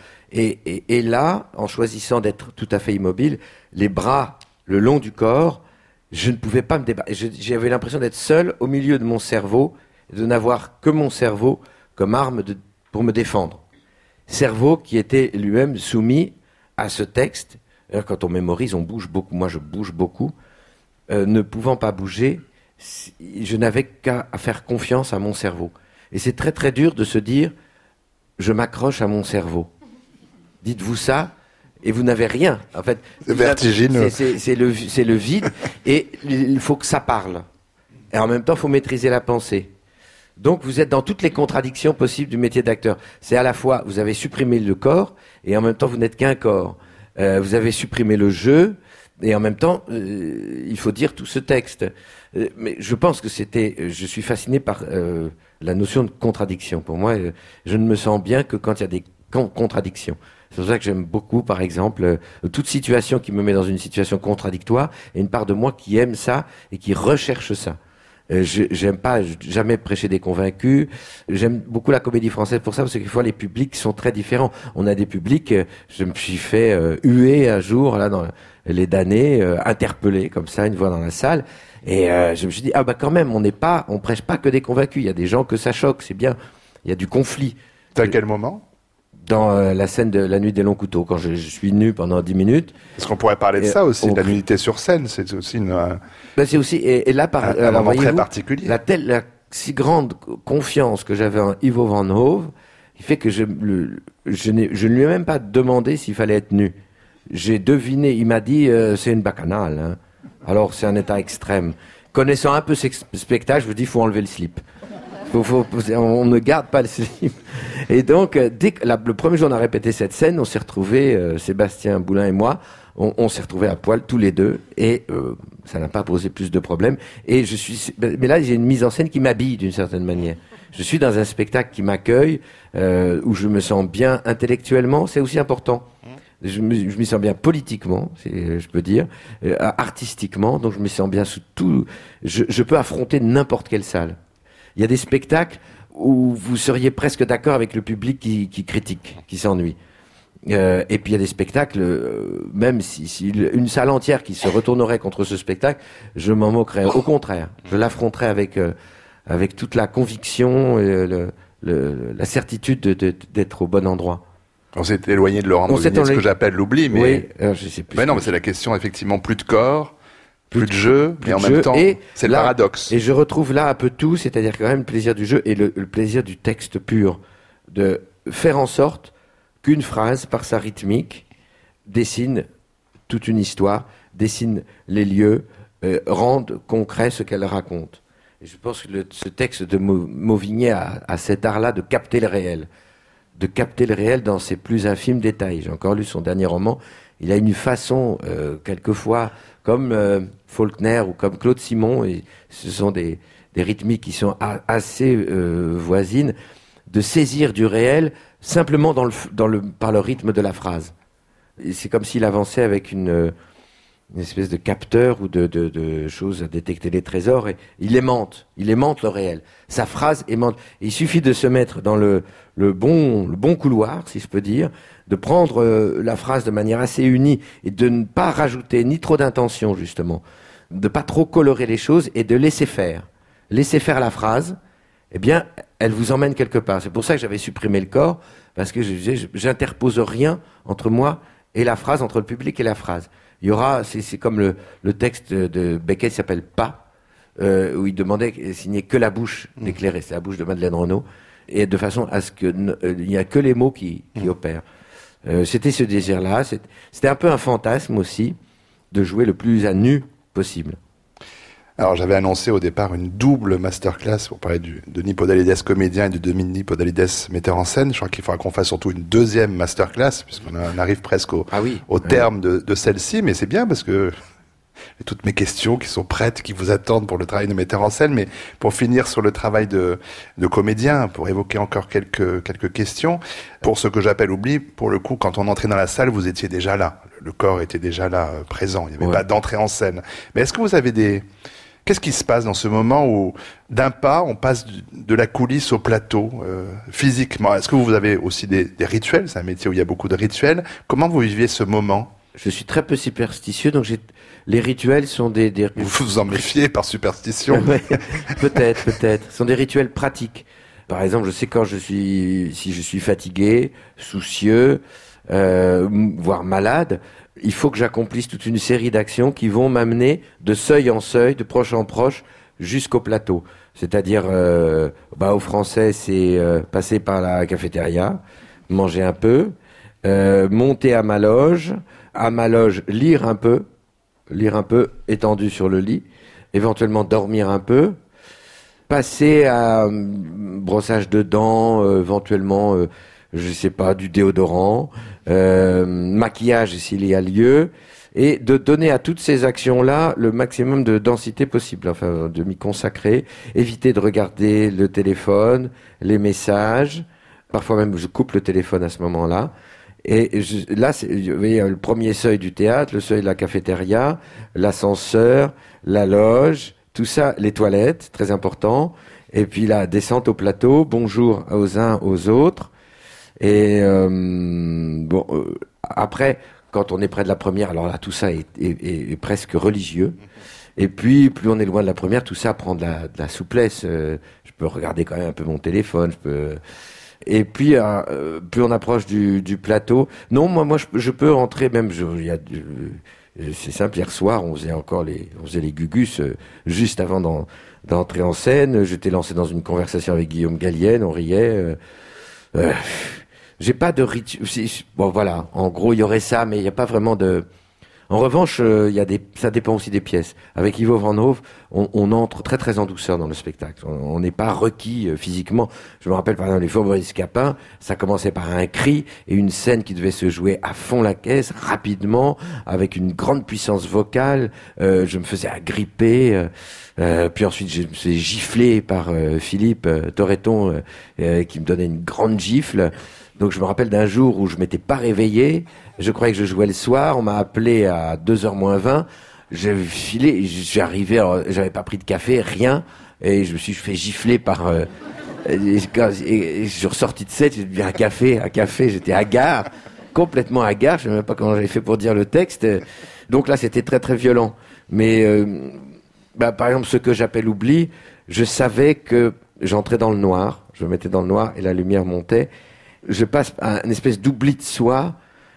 Et là, en choisissant d'être tout à fait immobile, les bras le long du corps, je ne pouvais pas me débattre. J'avais l'impression d'être seul au milieu de mon cerveau, de n'avoir que mon cerveau comme arme pour me défendre. Cerveau qui était lui-même soumis à ce texte. Alors, quand on mémorise, on bouge beaucoup. Moi, je bouge beaucoup. Ne pouvant pas bouger, je n'avais qu'à faire confiance à mon cerveau. Et c'est très très dur de se dire, je m'accroche à mon cerveau. Dites-vous ça, et vous n'avez rien. En fait, c'est vertigineux. C'est le vide, et il faut que ça parle. Et en même temps, il faut maîtriser la pensée. Donc, vous êtes dans toutes les contradictions possibles du métier d'acteur. C'est à la fois, vous avez supprimé le corps, et en même temps, vous n'êtes qu'un corps. Vous avez supprimé le jeu, et en même temps, il faut dire tout ce texte. Mais je pense que je suis fasciné par la notion de contradiction. Pour moi, je ne me sens bien que quand il y a des contradictions. C'est pour ça que j'aime beaucoup, par exemple, toute situation qui me met dans une situation contradictoire, et une part de moi qui aime ça et qui recherche ça. J'aime pas jamais prêcher des convaincus. J'aime beaucoup la comédie française pour ça, parce que quelquefois les publics sont très différents. On a des publics, je me suis fait huer un jour là dans les damnés, interpellé comme ça, une voix dans la salle, et je me suis dit quand même, on prêche pas que des convaincus. Il y a des gens que ça choque, c'est bien. Il y a du conflit. À quel moment ? Dans la scène de La Nuit des Longs Couteaux, quand je suis nu pendant 10 minutes. Est-ce qu'on pourrait parler de ça aussi, de la nudité sur scène ? C'est aussi une... c'est aussi, et là, un moment très particulier. La si grande confiance que j'avais en Ivo Van Hove, qui fait que je ne lui ai même pas demandé s'il fallait être nu. J'ai deviné, il m'a dit, c'est une bacchanale. Hein. Alors, c'est un état extrême. Connaissant un peu ces spectacles, je vous dis, il faut enlever le slip. On ne garde pas le slip. Et donc, le premier jour on a répété cette scène, on s'est retrouvés, Sébastien Boulin et moi, on s'est retrouvés à poil tous les deux, et ça n'a pas posé plus de problèmes. Et mais là, j'ai une mise en scène qui m'habille d'une certaine manière. Je suis dans un spectacle qui m'accueille, où je me sens bien intellectuellement, c'est aussi important. Je m'y sens bien politiquement, je peux dire, artistiquement, donc je me sens bien sous tout. Je peux affronter n'importe quelle salle. Il y a des spectacles où vous seriez presque d'accord avec le public qui critique, qui s'ennuie. Et puis il y a des spectacles, même si une salle entière qui se retournerait contre ce spectacle, je m'en moquerais. Au contraire, je l'affronterais avec toute la conviction et la certitude d'être au bon endroit. On s'est éloigné de Laurent Mauvigné, ce que j'appelle l'oubli, mais... Oui, je sais plus. Mais non, mais c'est la question, effectivement, plus de corps, plus de jeu, mais en même temps, c'est le paradoxe. Et je retrouve là un peu tout, c'est-à-dire quand même le plaisir du jeu et le plaisir du texte pur, de faire en sorte qu'une phrase, par sa rythmique, dessine toute une histoire, dessine les lieux, rende concret ce qu'elle raconte. Et je pense que ce texte de Mauvigné a cet art-là de capter le réel dans ses plus infimes détails. J'ai encore lu son dernier roman. Il a une façon, quelquefois, comme Faulkner ou comme Claude Simon, et ce sont des rythmiques qui sont assez voisines, de saisir du réel simplement par le rythme de la phrase. Et c'est comme s'il avançait avec une une espèce de capteur ou de choses à détecter les trésors, et il aimante le réel. Sa phrase aimante. Et il suffit de se mettre dans le bon couloir, si je peux dire, de prendre la phrase de manière assez unie et de ne pas rajouter ni trop d'intention, justement, de pas trop colorer les choses et de laisser faire. Laisser faire la phrase, eh bien, elle vous emmène quelque part. C'est pour ça que j'avais supprimé le corps, parce que j'interpose rien entre moi et la phrase, entre le public et la phrase. Il y aura, c'est comme le texte de Beckett qui s'appelle Pas, où il demandait signer que la bouche d'éclairer, c'est la bouche de Madeleine Renaud, et de façon à ce que il n'y a que les mots qui opèrent. C'était ce désir-là, c'était un peu un fantasme aussi, de jouer le plus à nu possible. Alors j'avais annoncé au départ une double masterclass pour parler de Denis Podalides comédien et de Denis Podalides metteur en scène. Je crois qu'il faudra qu'on fasse surtout une deuxième masterclass puisqu'on arrive presque au terme de celle-ci, mais c'est bien parce que j'ai toutes mes questions qui sont prêtes, qui vous attendent pour le travail de metteur en scène, mais pour finir sur le travail de comédien, pour évoquer encore quelques questions, pour ce que j'appelle oubli, pour le coup, quand on entrait dans la salle, vous étiez déjà là, le corps était déjà là, présent, il n'y avait pas d'entrée en scène. Mais est-ce que vous avez Qu'est-ce qui se passe dans ce moment où, d'un pas, on passe de la coulisse au plateau, physiquement? Est-ce que vous avez aussi des rituels? C'est un métier où il y a beaucoup de rituels. Comment vous vivez ce moment? Je suis très peu superstitieux, donc les rituels sont des... Vous vous en méfiez par superstition? Ouais, peut-être. Ce sont des rituels pratiques. Par exemple, je sais si je suis fatigué, soucieux, voire malade, il faut que j'accomplisse toute une série d'actions qui vont m'amener de seuil en seuil, de proche en proche, jusqu'au plateau. C'est-à-dire, au français, c'est passer par la cafétéria, manger un peu, monter à ma loge, lire un peu, étendu sur le lit, éventuellement dormir un peu, passer à brossage de dents, éventuellement, je sais pas, du déodorant, maquillage s'il y a lieu, et de donner à toutes ces actions-là le maximum de densité possible, enfin de m'y consacrer, éviter de regarder le téléphone, les messages, parfois même je coupe le téléphone à ce moment-là, et là, vous voyez, le premier seuil du théâtre, le seuil de la cafétéria, l'ascenseur, la loge, tout ça, les toilettes, très important, et puis la descente au plateau, bonjour aux uns aux autres. Et après, quand on est près de la première, alors là, tout ça est presque religieux. Et puis, plus on est loin de la première, tout ça prend de la souplesse. Je peux regarder quand même un peu mon téléphone. Et puis, plus on approche du plateau. Non, moi, je peux rentrer même. C'est simple. Hier soir, on faisait les gugus juste avant d'entrer en scène. J'étais lancé dans une conversation avec Guillaume Gallienne. On riait. J'ai pas de rituel. Bon, voilà. En gros, il y aurait ça, mais il n'y a pas vraiment de. En revanche, ça dépend aussi des pièces. Avec Ivo Van Hove, on entre très très en douceur dans le spectacle. On n'est pas requis physiquement. Je me rappelle par exemple les Faubourgs Scapin, ça commençait par un cri et une scène qui devait se jouer à fond la caisse, rapidement, avec une grande puissance vocale. Je me faisais agripper. Puis ensuite, je me suis giflé par Philippe Torreton, qui me donnait une grande gifle. Donc je me rappelle d'un jour où je m'étais pas réveillé, je croyais que je jouais le soir, on m'a appelé à 2h moins 20, j'ai filé, je suis arrivé, j'avais pas pris de café, rien, et je me suis fait gifler par... et je suis ressorti de scène, j'ai dit un café, j'étais hagard, complètement hagard, je sais même pas comment j'avais fait pour dire le texte, donc là c'était très très violent. Mais par exemple ce que j'appelle oubli, je savais que j'entrais dans le noir, je me mettais dans le noir et la lumière montait. Je passe à une espèce d'oubli de soi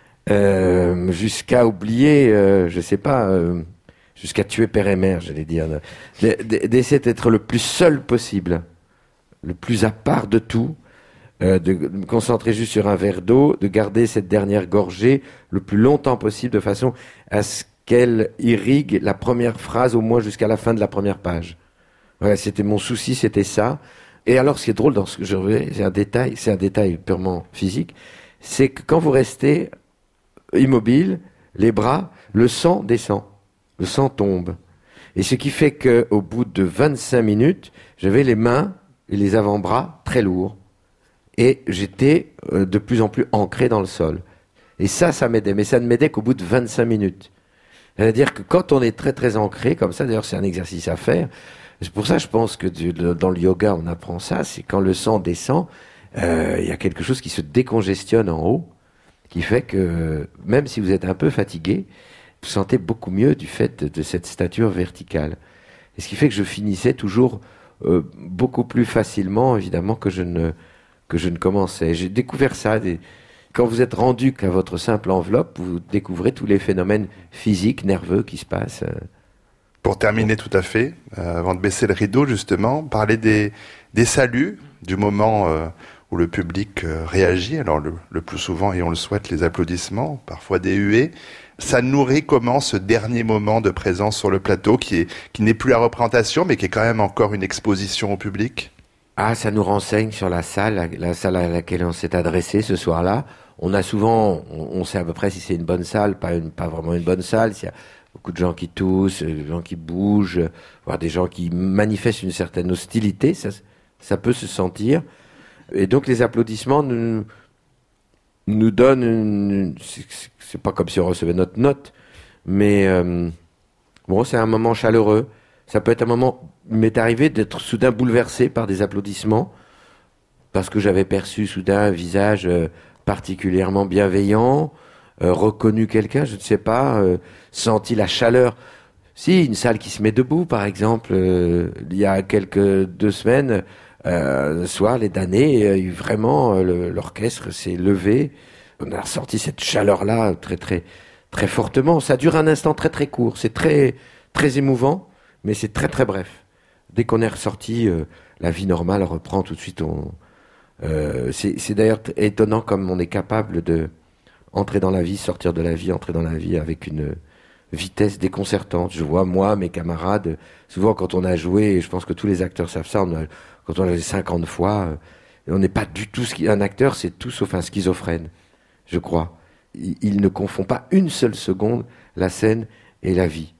jusqu'à oublier, je sais pas, jusqu'à tuer père et mère, j'allais dire. D'essayer d'être le plus seul possible, le plus à part de tout, de me concentrer juste sur un verre d'eau, de garder cette dernière gorgée le plus longtemps possible de façon à ce qu'elle irrigue la première phrase au moins jusqu'à la fin de la première page. Voilà, c'était mon souci, c'était ça. Et alors, ce qui est drôle dans ce que je reviens, c'est un détail purement physique, c'est que quand vous restez immobile, les bras, le sang descend, le sang tombe. Et ce qui fait qu'au bout de 25 minutes, j'avais les mains et les avant-bras très lourds. Et j'étais de plus en plus ancré dans le sol. Et ça m'aidait. Mais ça ne m'aidait qu'au bout de 25 minutes. C'est-à-dire que quand on est très très ancré, comme ça, d'ailleurs c'est un exercice à faire, c'est pour ça je pense que dans le yoga on apprend ça, c'est quand le sang descend, il y a quelque chose qui se décongestionne en haut, qui fait que même si vous êtes un peu fatigué, vous sentez beaucoup mieux du fait de cette stature verticale. Et ce qui fait que je finissais toujours beaucoup plus facilement, évidemment, que je ne commençais. J'ai découvert ça. Quand vous êtes rendu qu'à votre simple enveloppe, vous découvrez tous les phénomènes physiques, nerveux qui se passent. Pour terminer tout à fait, avant de baisser le rideau justement, parler des saluts, du moment où le public réagit, alors le plus souvent, et on le souhaite, les applaudissements, parfois des huées. Ça nourrit comment ce dernier moment de présence sur le plateau qui n'est plus la représentation, mais qui est quand même encore une exposition au public? Ah, ça nous renseigne sur la salle à laquelle on s'est adressé ce soir-là. On a souvent, on sait à peu près si c'est une bonne salle, pas vraiment une bonne salle, s'il y a beaucoup de gens qui toussent, des gens qui bougent, voire des gens qui manifestent une certaine hostilité, ça peut se sentir. Et donc les applaudissements nous donnent c'est pas comme si on recevait notre note, mais bon, c'est un moment chaleureux. Ça peut être un moment, il m'est arrivé d'être soudain bouleversé par des applaudissements, parce que j'avais perçu soudain un visage particulièrement bienveillant, reconnu quelqu'un, je ne sais pas, senti la chaleur. Si, une salle qui se met debout, par exemple, il y a 2 semaines, soir, les damnés, vraiment, l'orchestre s'est levé. On a ressenti cette chaleur-là très, très, très fortement. Ça dure un instant très, très court. C'est très, très émouvant, mais c'est très, très bref. Dès qu'on est ressorti, la vie normale reprend tout de suite. C'est d'ailleurs étonnant comme on est capable de entrer dans la vie, sortir de la vie, entrer dans la vie avec une vitesse déconcertante. Je vois, moi, mes camarades, souvent quand on a joué, et je pense que tous les acteurs savent ça, quand on a joué 50 fois, on n'est pas du tout un acteur, c'est tout sauf un schizophrène, je crois. Il ne confond pas une seule seconde la scène et la vie.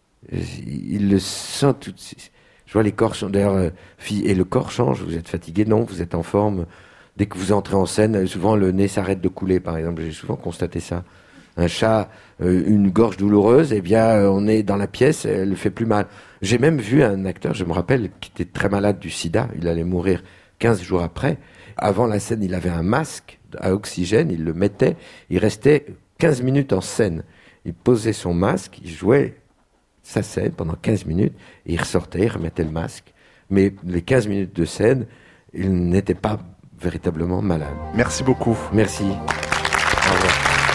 Il le sent tout. Je vois les corps changent. D'ailleurs, et le corps change. Vous êtes fatigué, non, vous êtes en forme. Dès que vous entrez en scène, souvent le nez s'arrête de couler, par exemple. J'ai souvent constaté ça. Un chat, une gorge douloureuse, eh bien, on est dans la pièce, elle ne fait plus mal. J'ai même vu un acteur, je me rappelle, qui était très malade du sida. Il allait mourir 15 jours après. Avant la scène, il avait un masque à oxygène, il le mettait. Il restait 15 minutes en scène. Il posait son masque, il jouait sa scène pendant 15 minutes, et il ressortait, il remettait le masque. Mais les 15 minutes de scène, il n'était pas véritablement malade. Merci beaucoup. Merci. Au revoir.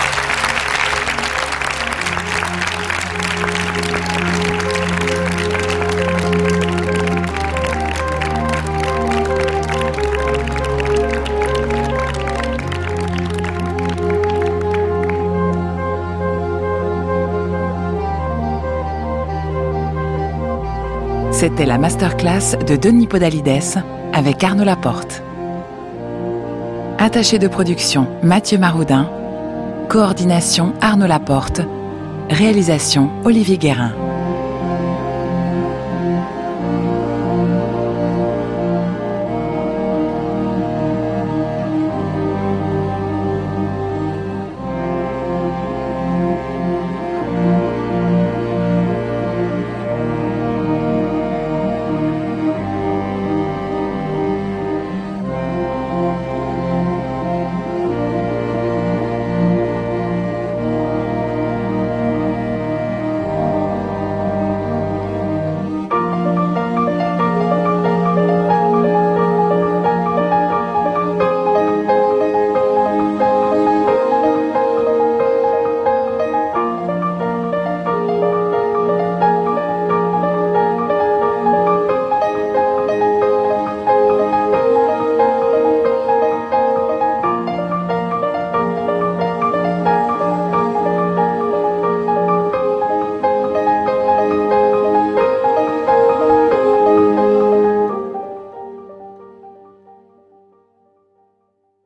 C'était la masterclass de Denis Podalides avec Arnaud Laporte. Attaché de production, Mathieu Maroudin. Coordination, Arnaud Laporte. Réalisation, Olivier Guérin.